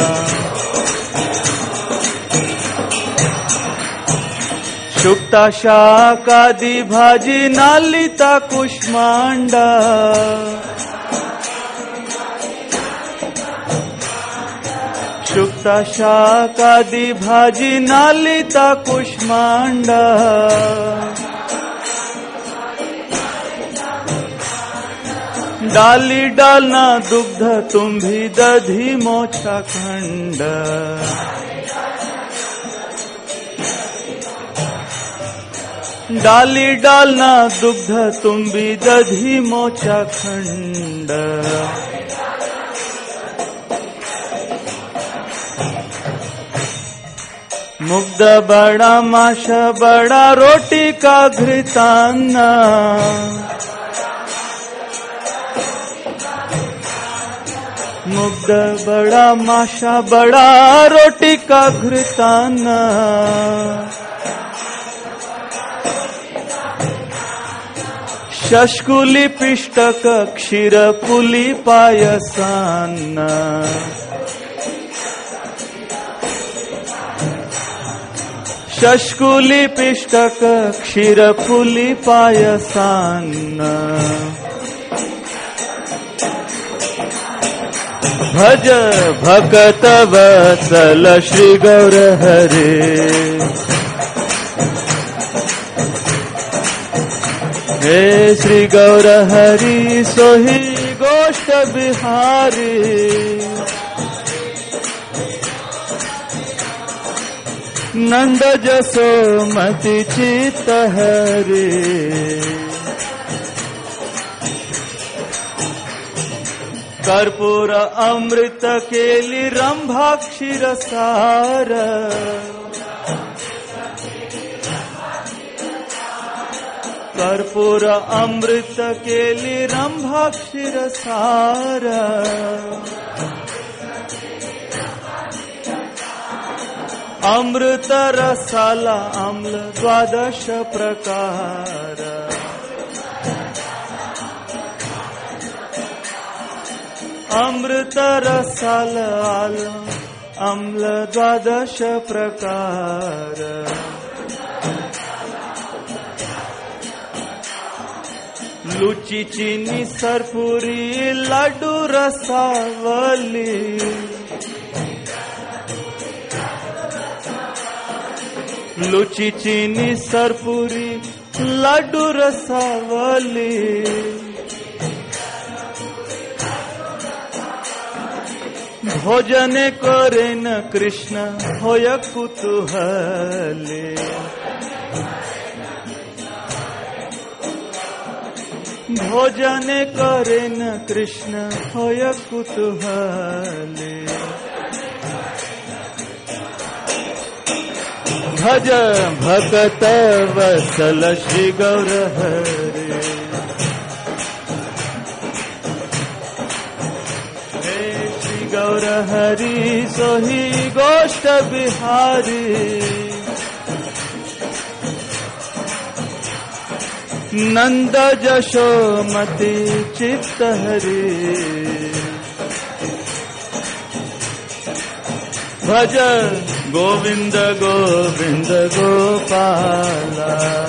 शुक्ता शाकादि भाजी नालिता कुष्मांडा, शुक्ता शाकादि भाजी नालिता कुष्मांडा, डाली डालना दुग्ध तुम भी दधी मोछा खंड, डाली डालना दुग्ध तुम भी दधी मोछा खंड, मुग्ध बड़ा माश बड़ा रोटी का घृतान्ना, मुग्ध बड़ा माशा बड़ा रोटी का घृतान्ना, शशकुली पिष्टक क्षीर पुली पायसान्ना, शशकुली पिष्टक क्षीर पुली पायसान्ना, भज भकत वत्सल श्री गौर हरे, हे श्री गौर हरि सोही गोष्ठ बिहारी, नंद जसोमति चित्त हरि, कर्पूर अमृत केली रंभा क्षीर सार, कर्पूर अमृत केली रंभा क्षीर सार, अमृत रसाला अम्ल द्वादश प्रकार, अमृत रसाल अम्ल द्वादश प्रकार, लुची चीनी सरपुरी लड्डू रसावली, लुची चीनी सरपुरी लड्डू रसावली, भोजन करेन कृष्ण होय कुतूहले, भोजन करेन कृष्ण होय कुतूहले, भज भगत वत्सल श्री गौर हरे, गौर हरि सोही गोष्ठ बिहारी, नंद जशोमति चित्त हरे भज गोविंद गोविंद गोपाला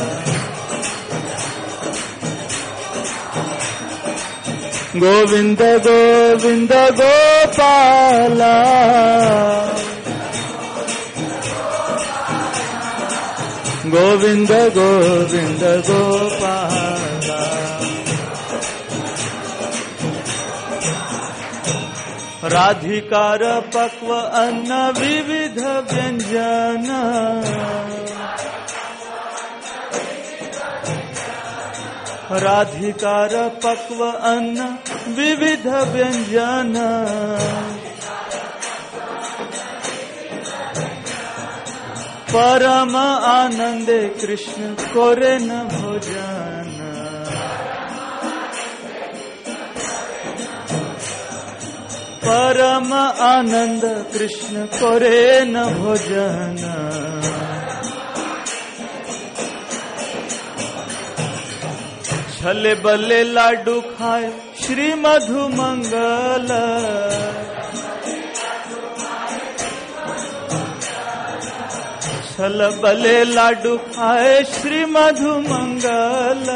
गोविंद गोविंद गोपाला गोविंद गोविंद गोपाला राधिकार पक्व अन्न विविध व्यंजन राधिकार पक्व अन्न विविध व्यंजन परम आनंदे कृष्ण कोरे न भोजन परम आनंद कृष्ण कोरे न भोजन छले बले लाडू खाए श्री मधु मंगल छल बले लाडू खाए श्री मधु मंगल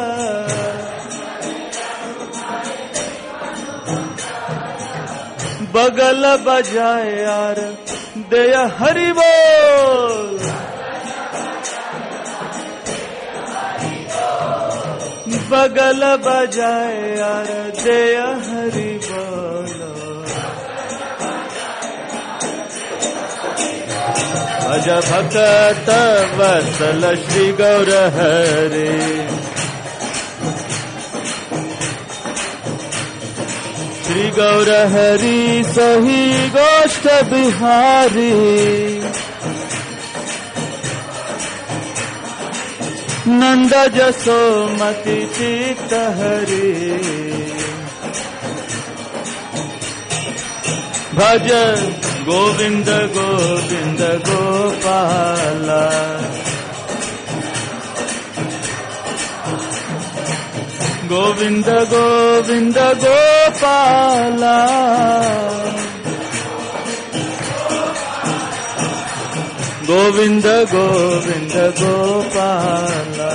बगल बजाए यार दय हरि बोल बगल बजाए यार दय हरि बोलो भज भक्त वत्सल श्री गौर हरे श्री गौर हरि सही गोष्ठ बिहारी नंद जसोमति चित्त हरि भज गोविंद गोविंद गोपाला गोविंद गोविंद गोपाला गोविंद गोविंद गोपाला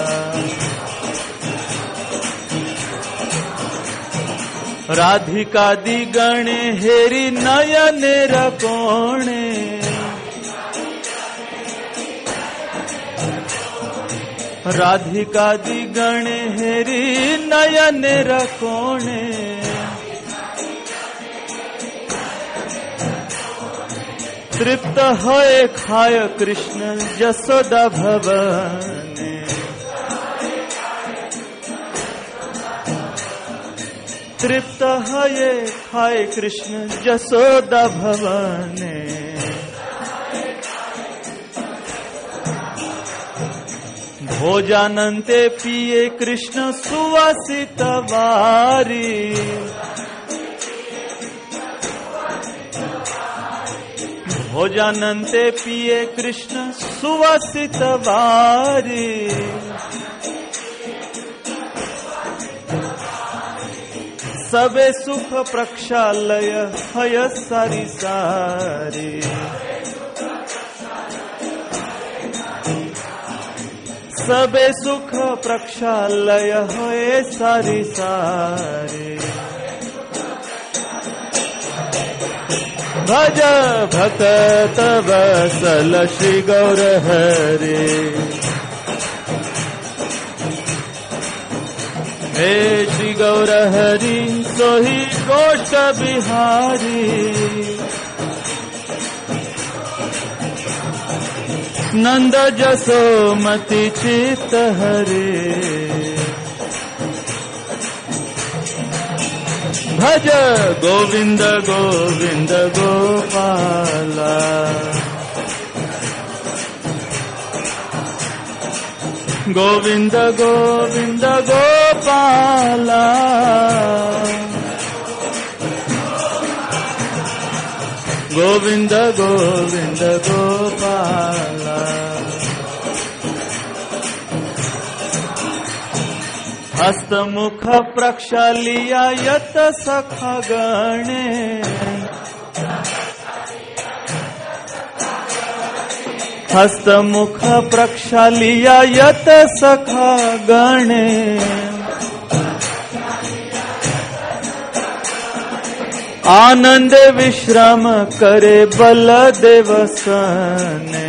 राधिकादि गणे हेरी नयने रकोणे राधिकादि गणे हेरी नयने रकोणे तृप्त होए खाय कृष्ण जसोदा भवने तृप्त होए खाय कृष्ण जसोदा भवने भोजानन्ते पिए कृष्ण सुवासित वारी भोजानन्ते पिए कृष्ण सुवासित वारी सबे सुख प्रक्षालय हय सारी सारी सबे सुख प्रक्षालय होए सारी सारी भज भक्त वत्सल श्री गौर हरे हे श्री गौर हरि सोही गोष्ठ बिहारी नंद जसोमति चित्त हरे भज गोविंद गोविंद गोपाला गोविंद गोविंद गोपाला गोविंद गोविंद गोपाला हस्तमुख प्रक्षालीय यत सखा गणे हस्तमुख प्रक्षालीय यत सखा गणे आनंद विश्राम करे बलदेव सने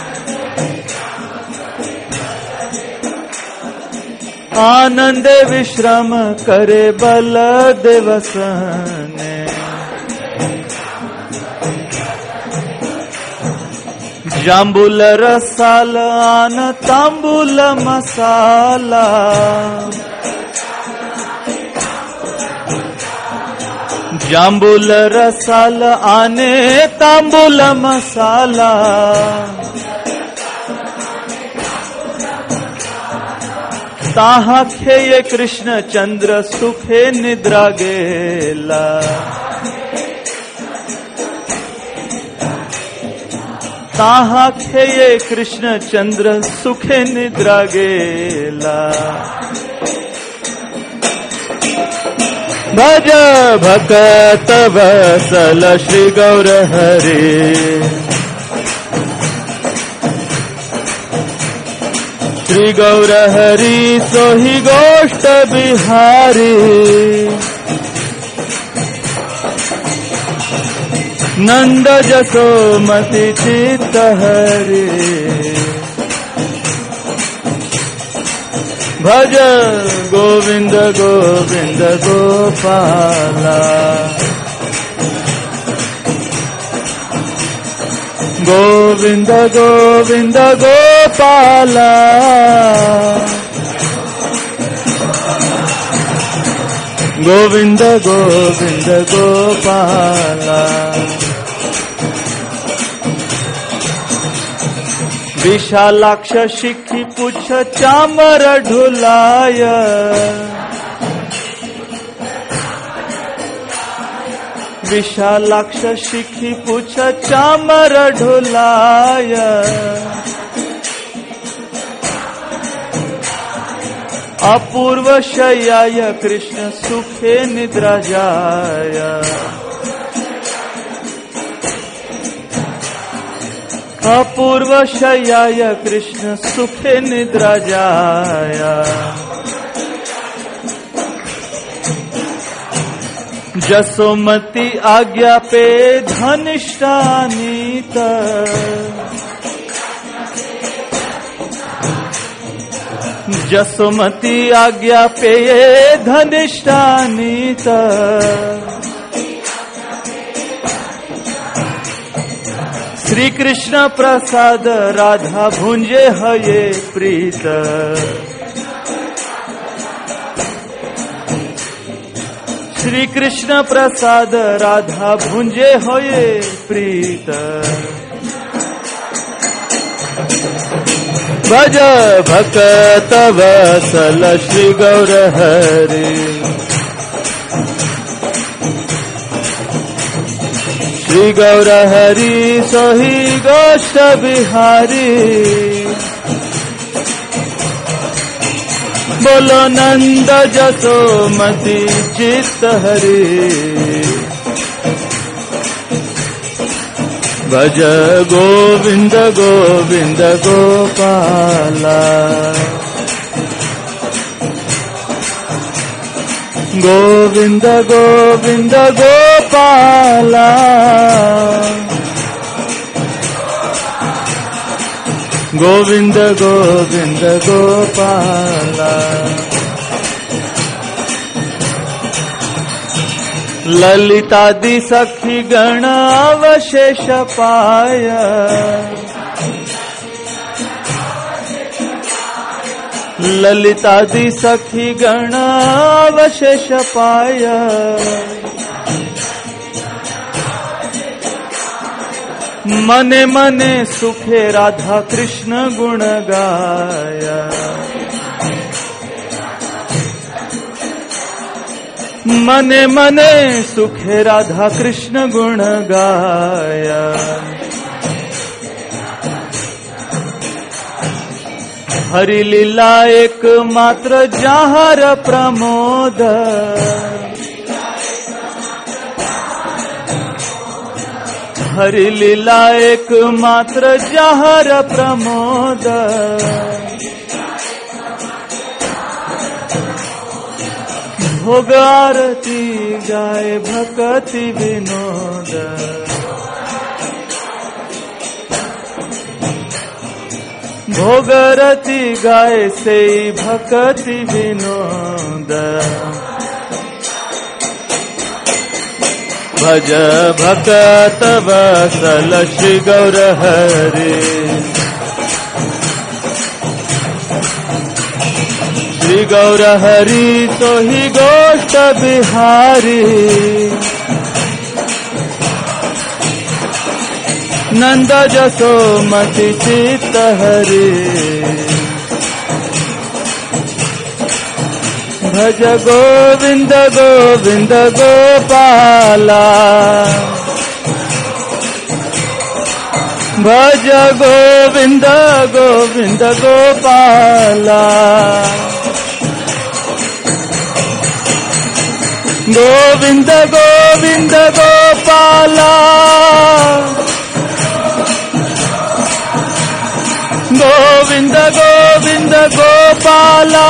आनंद विश्राम करे बलदेव सने जांबूल रसाल आन तांबूल मसाला जांबूल रसाल आने तांबूल मसाला ताहा खेये कृष्ण चंद्र सुखे निद्रा गेला ताहा खेये कृष्ण चंद्र सुखे निद्रा गेला भज भक्त वसल श्री गौर हरे श्री गौर हरि सोहि गोष्ठ बिहारी नंद जसोमति चित्त हरि भज गोविंद गोविंद गोपाला गोविंद गोविंद गोपाला गोविंद गोविंद गोपाला विशालाक्ष शिखी पुछ चामर ढुलाय विशालाक्ष शिखी पुछ चामर ढुलाय अपूर्व शय्याय कृष्ण सुखे निद्रा जाय अपूर्व शय्याय कृष्ण सुखे निद्रा जाय जसोमती आज्ञा पे धनिष्ठानीत जसोमती आज्ञा पे धनिष्ठानीत श्री कृष्ण प्रसाद राधा भुंजे हये प्रीत श्री कृष्ण प्रसाद राधा भुंजे होये प्रीत भज भक्त वसल श्री गौर हरि श्री गौर हरि सोहि गोष्ठ बिहारी बोलो नंद जसोमति चित्त हरि भज गोविंद गोविंद गोपाला गोविंद गोविंद गोपाला गोविंद गोविंद गोपाला ललितादि सखी गण अवशेष पाय ललितादि सखी गण अवशेष पाय मने मने सुखे राधा कृष्ण गुण गाया मने मने सुखे राधा कृष्ण गुण गाया हरि लीला एक मात्र जहर प्रमोद, हरि लीला एक मात्र जहर प्रमोद, भोग आरती गाय भक्ति विनोद, भोग आरती गाय से भक्ति विनोद, भज भक्त वत्सल श्री गौर हरि, श्री गौर हरि तो ही गोष्ठ बिहारी, नंद जसोमति चित्त हरि, भज गोविंद गोविंद गोपाला, भज गोविंद गोविंद गोपाला, गोविंद गोविंद गोपाला, गोविंद गोविंद गोपाला,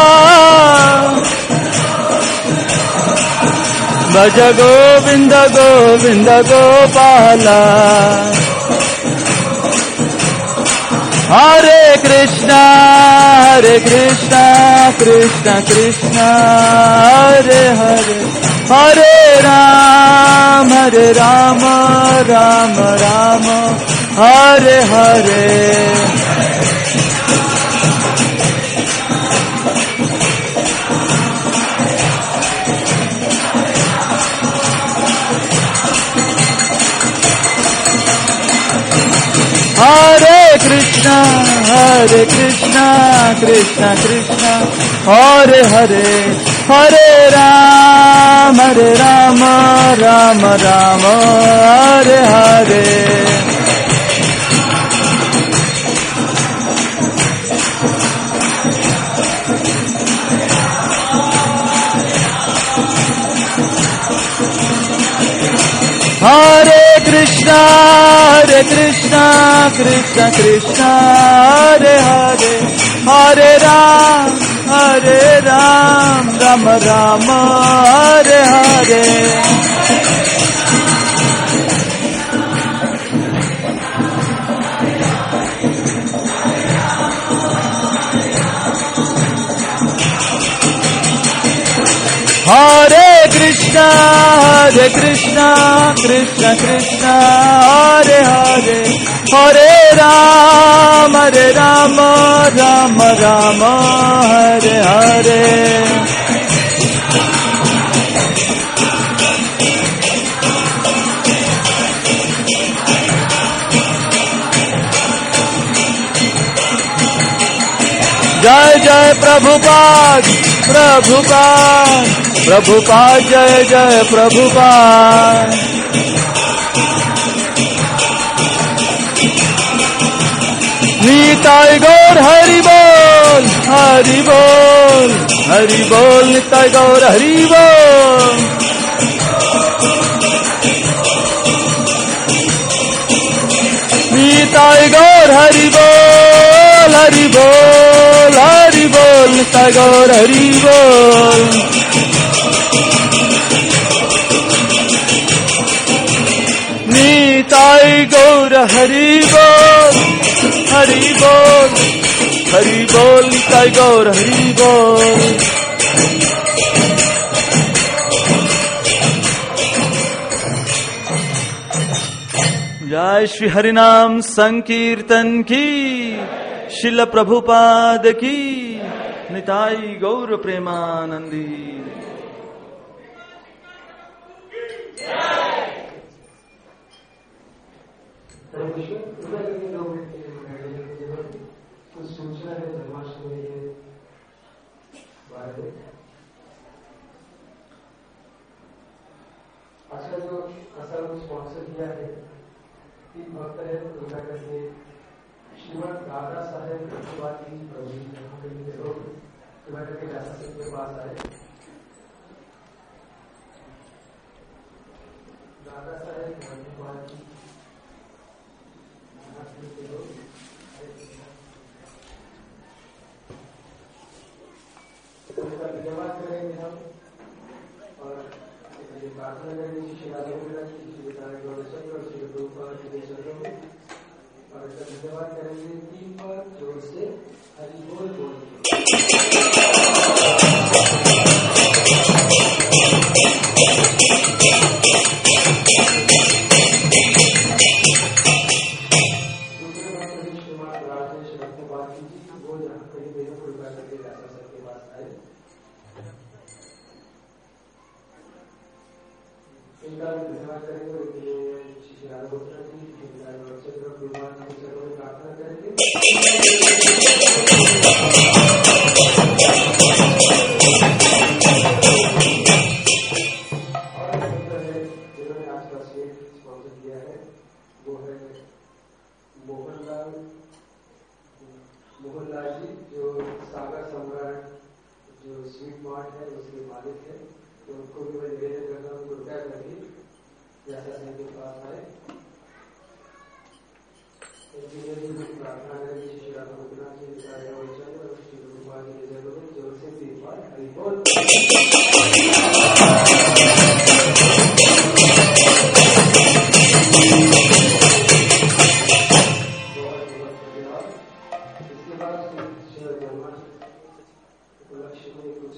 भज गोविंद गोविंद गोपाला, हरे कृष्णा हरे कृष्णा कृष्णा कृष्णा हरे हरे, हरे राम हरे राम राम राम हरे हरे, हरे कृष्णा हरे कृष्णा कृष्णा कृष्णा हरे हरे, हरे राम हरे राम राम राम हरे हरे, हरे कृष्णा हरे कृष्णा कृष्णा कृष्णा हरे हरे, हरे राम हरे राम राम राम हरे हरे, हरे कृष्णा हरे कृष्णा कृष्णा कृष्णा हरे हरे, हरे राम हरे राम राम राम हरे हरे, जय जय प्रभुपाद प्रभुपाद प्रभुपाद, जय जय प्रभुपाद, निताई गौर हरि बोल हरि बोल हरि बोल, निताई गौर हरि बोल, निताई गौर हरि बोल हरि बोल हरि बोल, निताई गौर हरि बोल, निताई गौर हरि बोल हरि बोल हरि बोल, निताई गौर हरि बोल, जय श्री हरिनाम संकीर्तन की, शिल प्रभुपाद की, निताई गौर प्रेमानंदी। सूचना है जन्माष्टमी के बारे में। आज का जो असल स्पॉन्सर किया है तीन भक्त है, कृपया करके श्रीमद दादा साहेब रघुवाती प्रभु यहाँ पे लोग कृपा करके दादा साहब के पास आए। दादा साहेब रघुवाती यहाँ के लोग धन्यवाद करेंगे हम और प्रार्थना करेंगे श्री राघवेंद्र की श्री गौरचंद्र और श्री रूपा श्री चंद्र और धन्यवाद करेंगे तीन बार जोर से हरि बोल बोल दूसरे बात श्रीमान राजेश रत्नवादी जी वो यहाँ कहीं मेरे को कृपा करके दादा सर के पास आए। इनका धन्यवाद करेंगे श्री राघवेंद्र जी चंद्र भगवान की चरणों में प्रार्थना करेंगे। और एक मित्र है जिन्होंने आज का स्टेज स्पॉन्सर किया है वो है मोहनलाल मोहनलाल जी जो सागर सम्राट जो स्वीट मार्ट है उसके मालिक है। तो उनको भी मैं निवेदन करता हूँ कृपया करके जैसा के पास आए। प्रार्थना करेंगे श्री राघवेंद्र जी और श्री रूपा जी के जगह में जोर से तीन बार हरि बोल। बहुत बहुत धन्यवाद। इसके बाद श्री जन्माष्टमी उपलक्ष्य में कुछ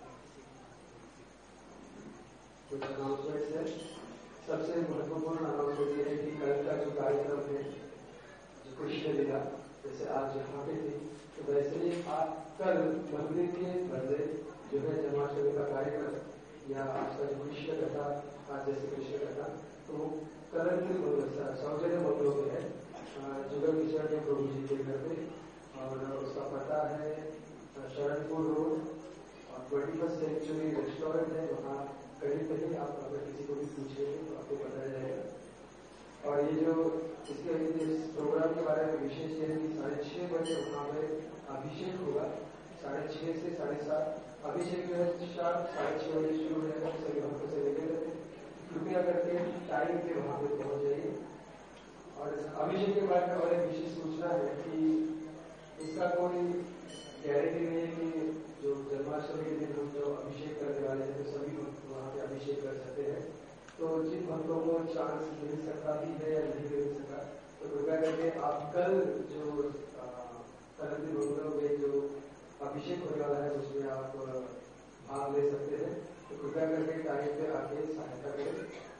कुछ अनाउंसमेंट्स है। सबसे महत्वपूर्ण अनाउंसमेंट ये है कि कल का जो कार्यक्रम है कृष्ण लीला जैसे आज यहाँ पे थी तो वैसे ही आज कल मंदिर के बदले जो है जन्माष्टमी का कार्यक्रम या आज का जो कृष्ण कथा आज जैसे कृष्ण कथा तो करंतली सौजन्य मंगलों में है जुगल किशोर के प्रभु जी के घर पे और उसका पता है शरणपुर रोड और ट्वेंटी फर्स्ट सेंचुरी रेस्टोरेंट है वहाँ कहीं कहीं आप अगर किसी को भी पूछेंगे तो आपको बताया जाएगा। और ये जो इसके इस प्रोग्राम के बारे में विशेष ये है कि साढ़े छह बजे वहाँ पे अभिषेक होगा साढ़े छह से साढ़े सात अभिषेक जो है शाम साढ़े छह बजे शुरू हो जाएगा सभी भक्तों से लेकर कृपया करके टाइम पे वहाँ पे पहुँच जाइए। और अभिषेक के बारे में और एक विशेष सूचना है कि इसका कोई गारंटी नहीं है कि जो जन्माष्टमी के दिन हम जो अभिषेक करने वाले हैं तो सभी वहाँ पे अभिषेक कर सकते हैं। तो जिन भक्तों को चांस मिल सकता भी है या नहीं मिल सका तो कृपया करके आप कल जो करंतली मंगलों में जो अभिषेक होने वाला है उसमें आप भाग ले सकते हैं। तो कृपया करके टाइम पे आके सहायता करें।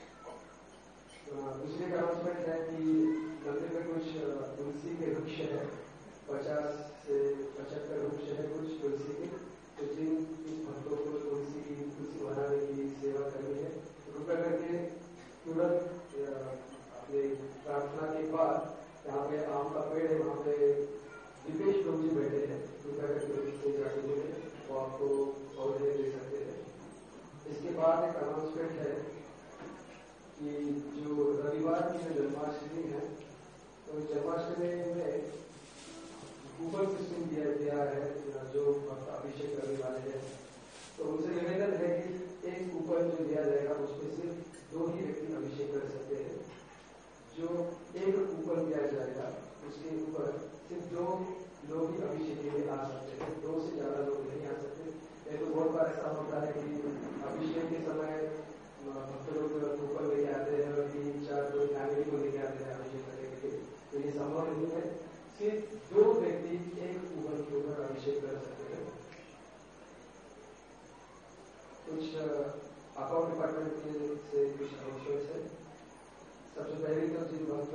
दूसरी अनाउंसमेंट है कि मंदिर में कुछ तुलसी के वृक्ष है पचास से पचहत्तर वृक्ष है कुछ तुलसी के तो जिन भक्तों को तुलसी की तुलसी बनाने की सेवा करनी है कृपया करके तुरंत अपने प्रार्थना के बाद यहाँ पे आम का पेड़ है वहाँ पे दीपेश प्रभु जी बैठे हैं कृपया करके उससे जाके मिले वो आपको पौधे दे सकते हैं। इसके बाद एक अनाउंसमेंट है कि जो रविवार की जो जन्माष्टमी है तो जन्माष्टमी में कूपन सिस्टम दिया गया है जो अभिषेक करने वाले हैं तो उनसे निवेदन है कि एक कूपन जो दिया जाएगा उसमें सिर्फ दो ही व्यक्ति अभिषेक कर सकते हैं। जो एक कूपन दिया जाएगा उसके ऊपर सिर्फ दो लोग ही अभिषेक के लिए आ सकते हैं दो से ज्यादा लोग नहीं आ सकते। नहीं तो बहुत बार ऐसा होता है कि अभिषेक के समय भक्त लोग कूपन लेके आते हैं और तीन चार दो फैमिली को लेके आते हैं अभिषेक करने के लिए तो ये संभव नहीं है। सिर्फ दो व्यक्ति एक कूपन के ऊपर अभिषेक कर सकते हैं। कुछ अकाउंट डिपार्टमेंट के से कुछ अनाउंसमेंट्स है। सबसे पहले तो जिन भक्त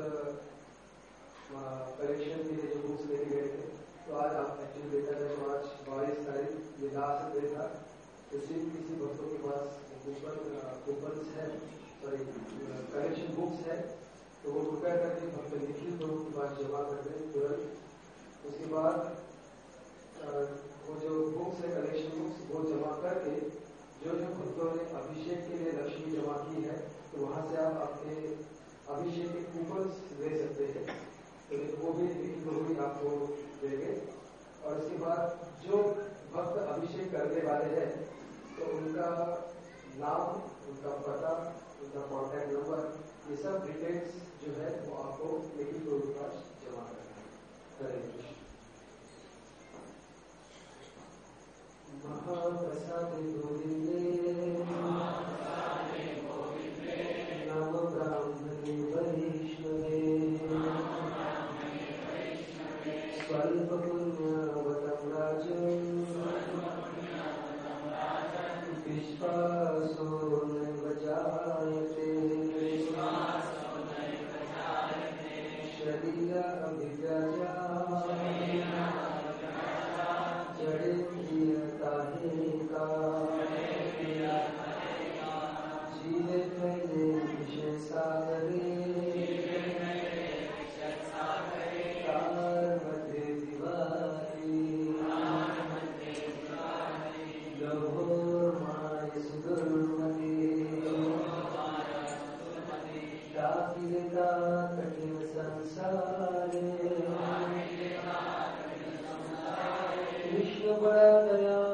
कलेक्शन के लिए जो बुक्स लेके गए थे तो आज आप एक्चुअली देखा जाए तो आज बाईस तारीख ये लास्ट डे था तो जिन किसी भक्तों के पास कूपन कूपन है सॉरी कलेक्शन बुक्स है तो वो रुपया करके भक्त लिखित लोगों के पास जमा कर दें तुरंत। उसके बाद वो जो बुक्स है कलेक्शन बुक्स वो जमा करके जो जो भक्तों ने अभिषेक के लिए लक्ष्मी जमा की है तो वहां से आप अपने अभिषेक के कूपन ले सकते हैं तो वो भी लिखित भी आपको देंगे। और इसके बाद जो भक्त अभिषेक करने वाले हैं तो उनका नाम, उनका पता, उनका कॉन्टैक्ट नंबर, ये सब डिटेल्स जो है वो आपको लिखित रूप में जमा करना है। महाप्रसाद गोविंदे नमो ब्राह्मणे वैष्णवे स्वल्प पुण्यवतं राजन् विश्वासो नैव जायते शरीर अभिव्यजा जड़ेन्द्रियता का जीवे फैले विषय सागरे तार मध्य दीवारी लहोर माय सुदुर्मति दापिता कठिन संसारे कृष्ण बड़ा दया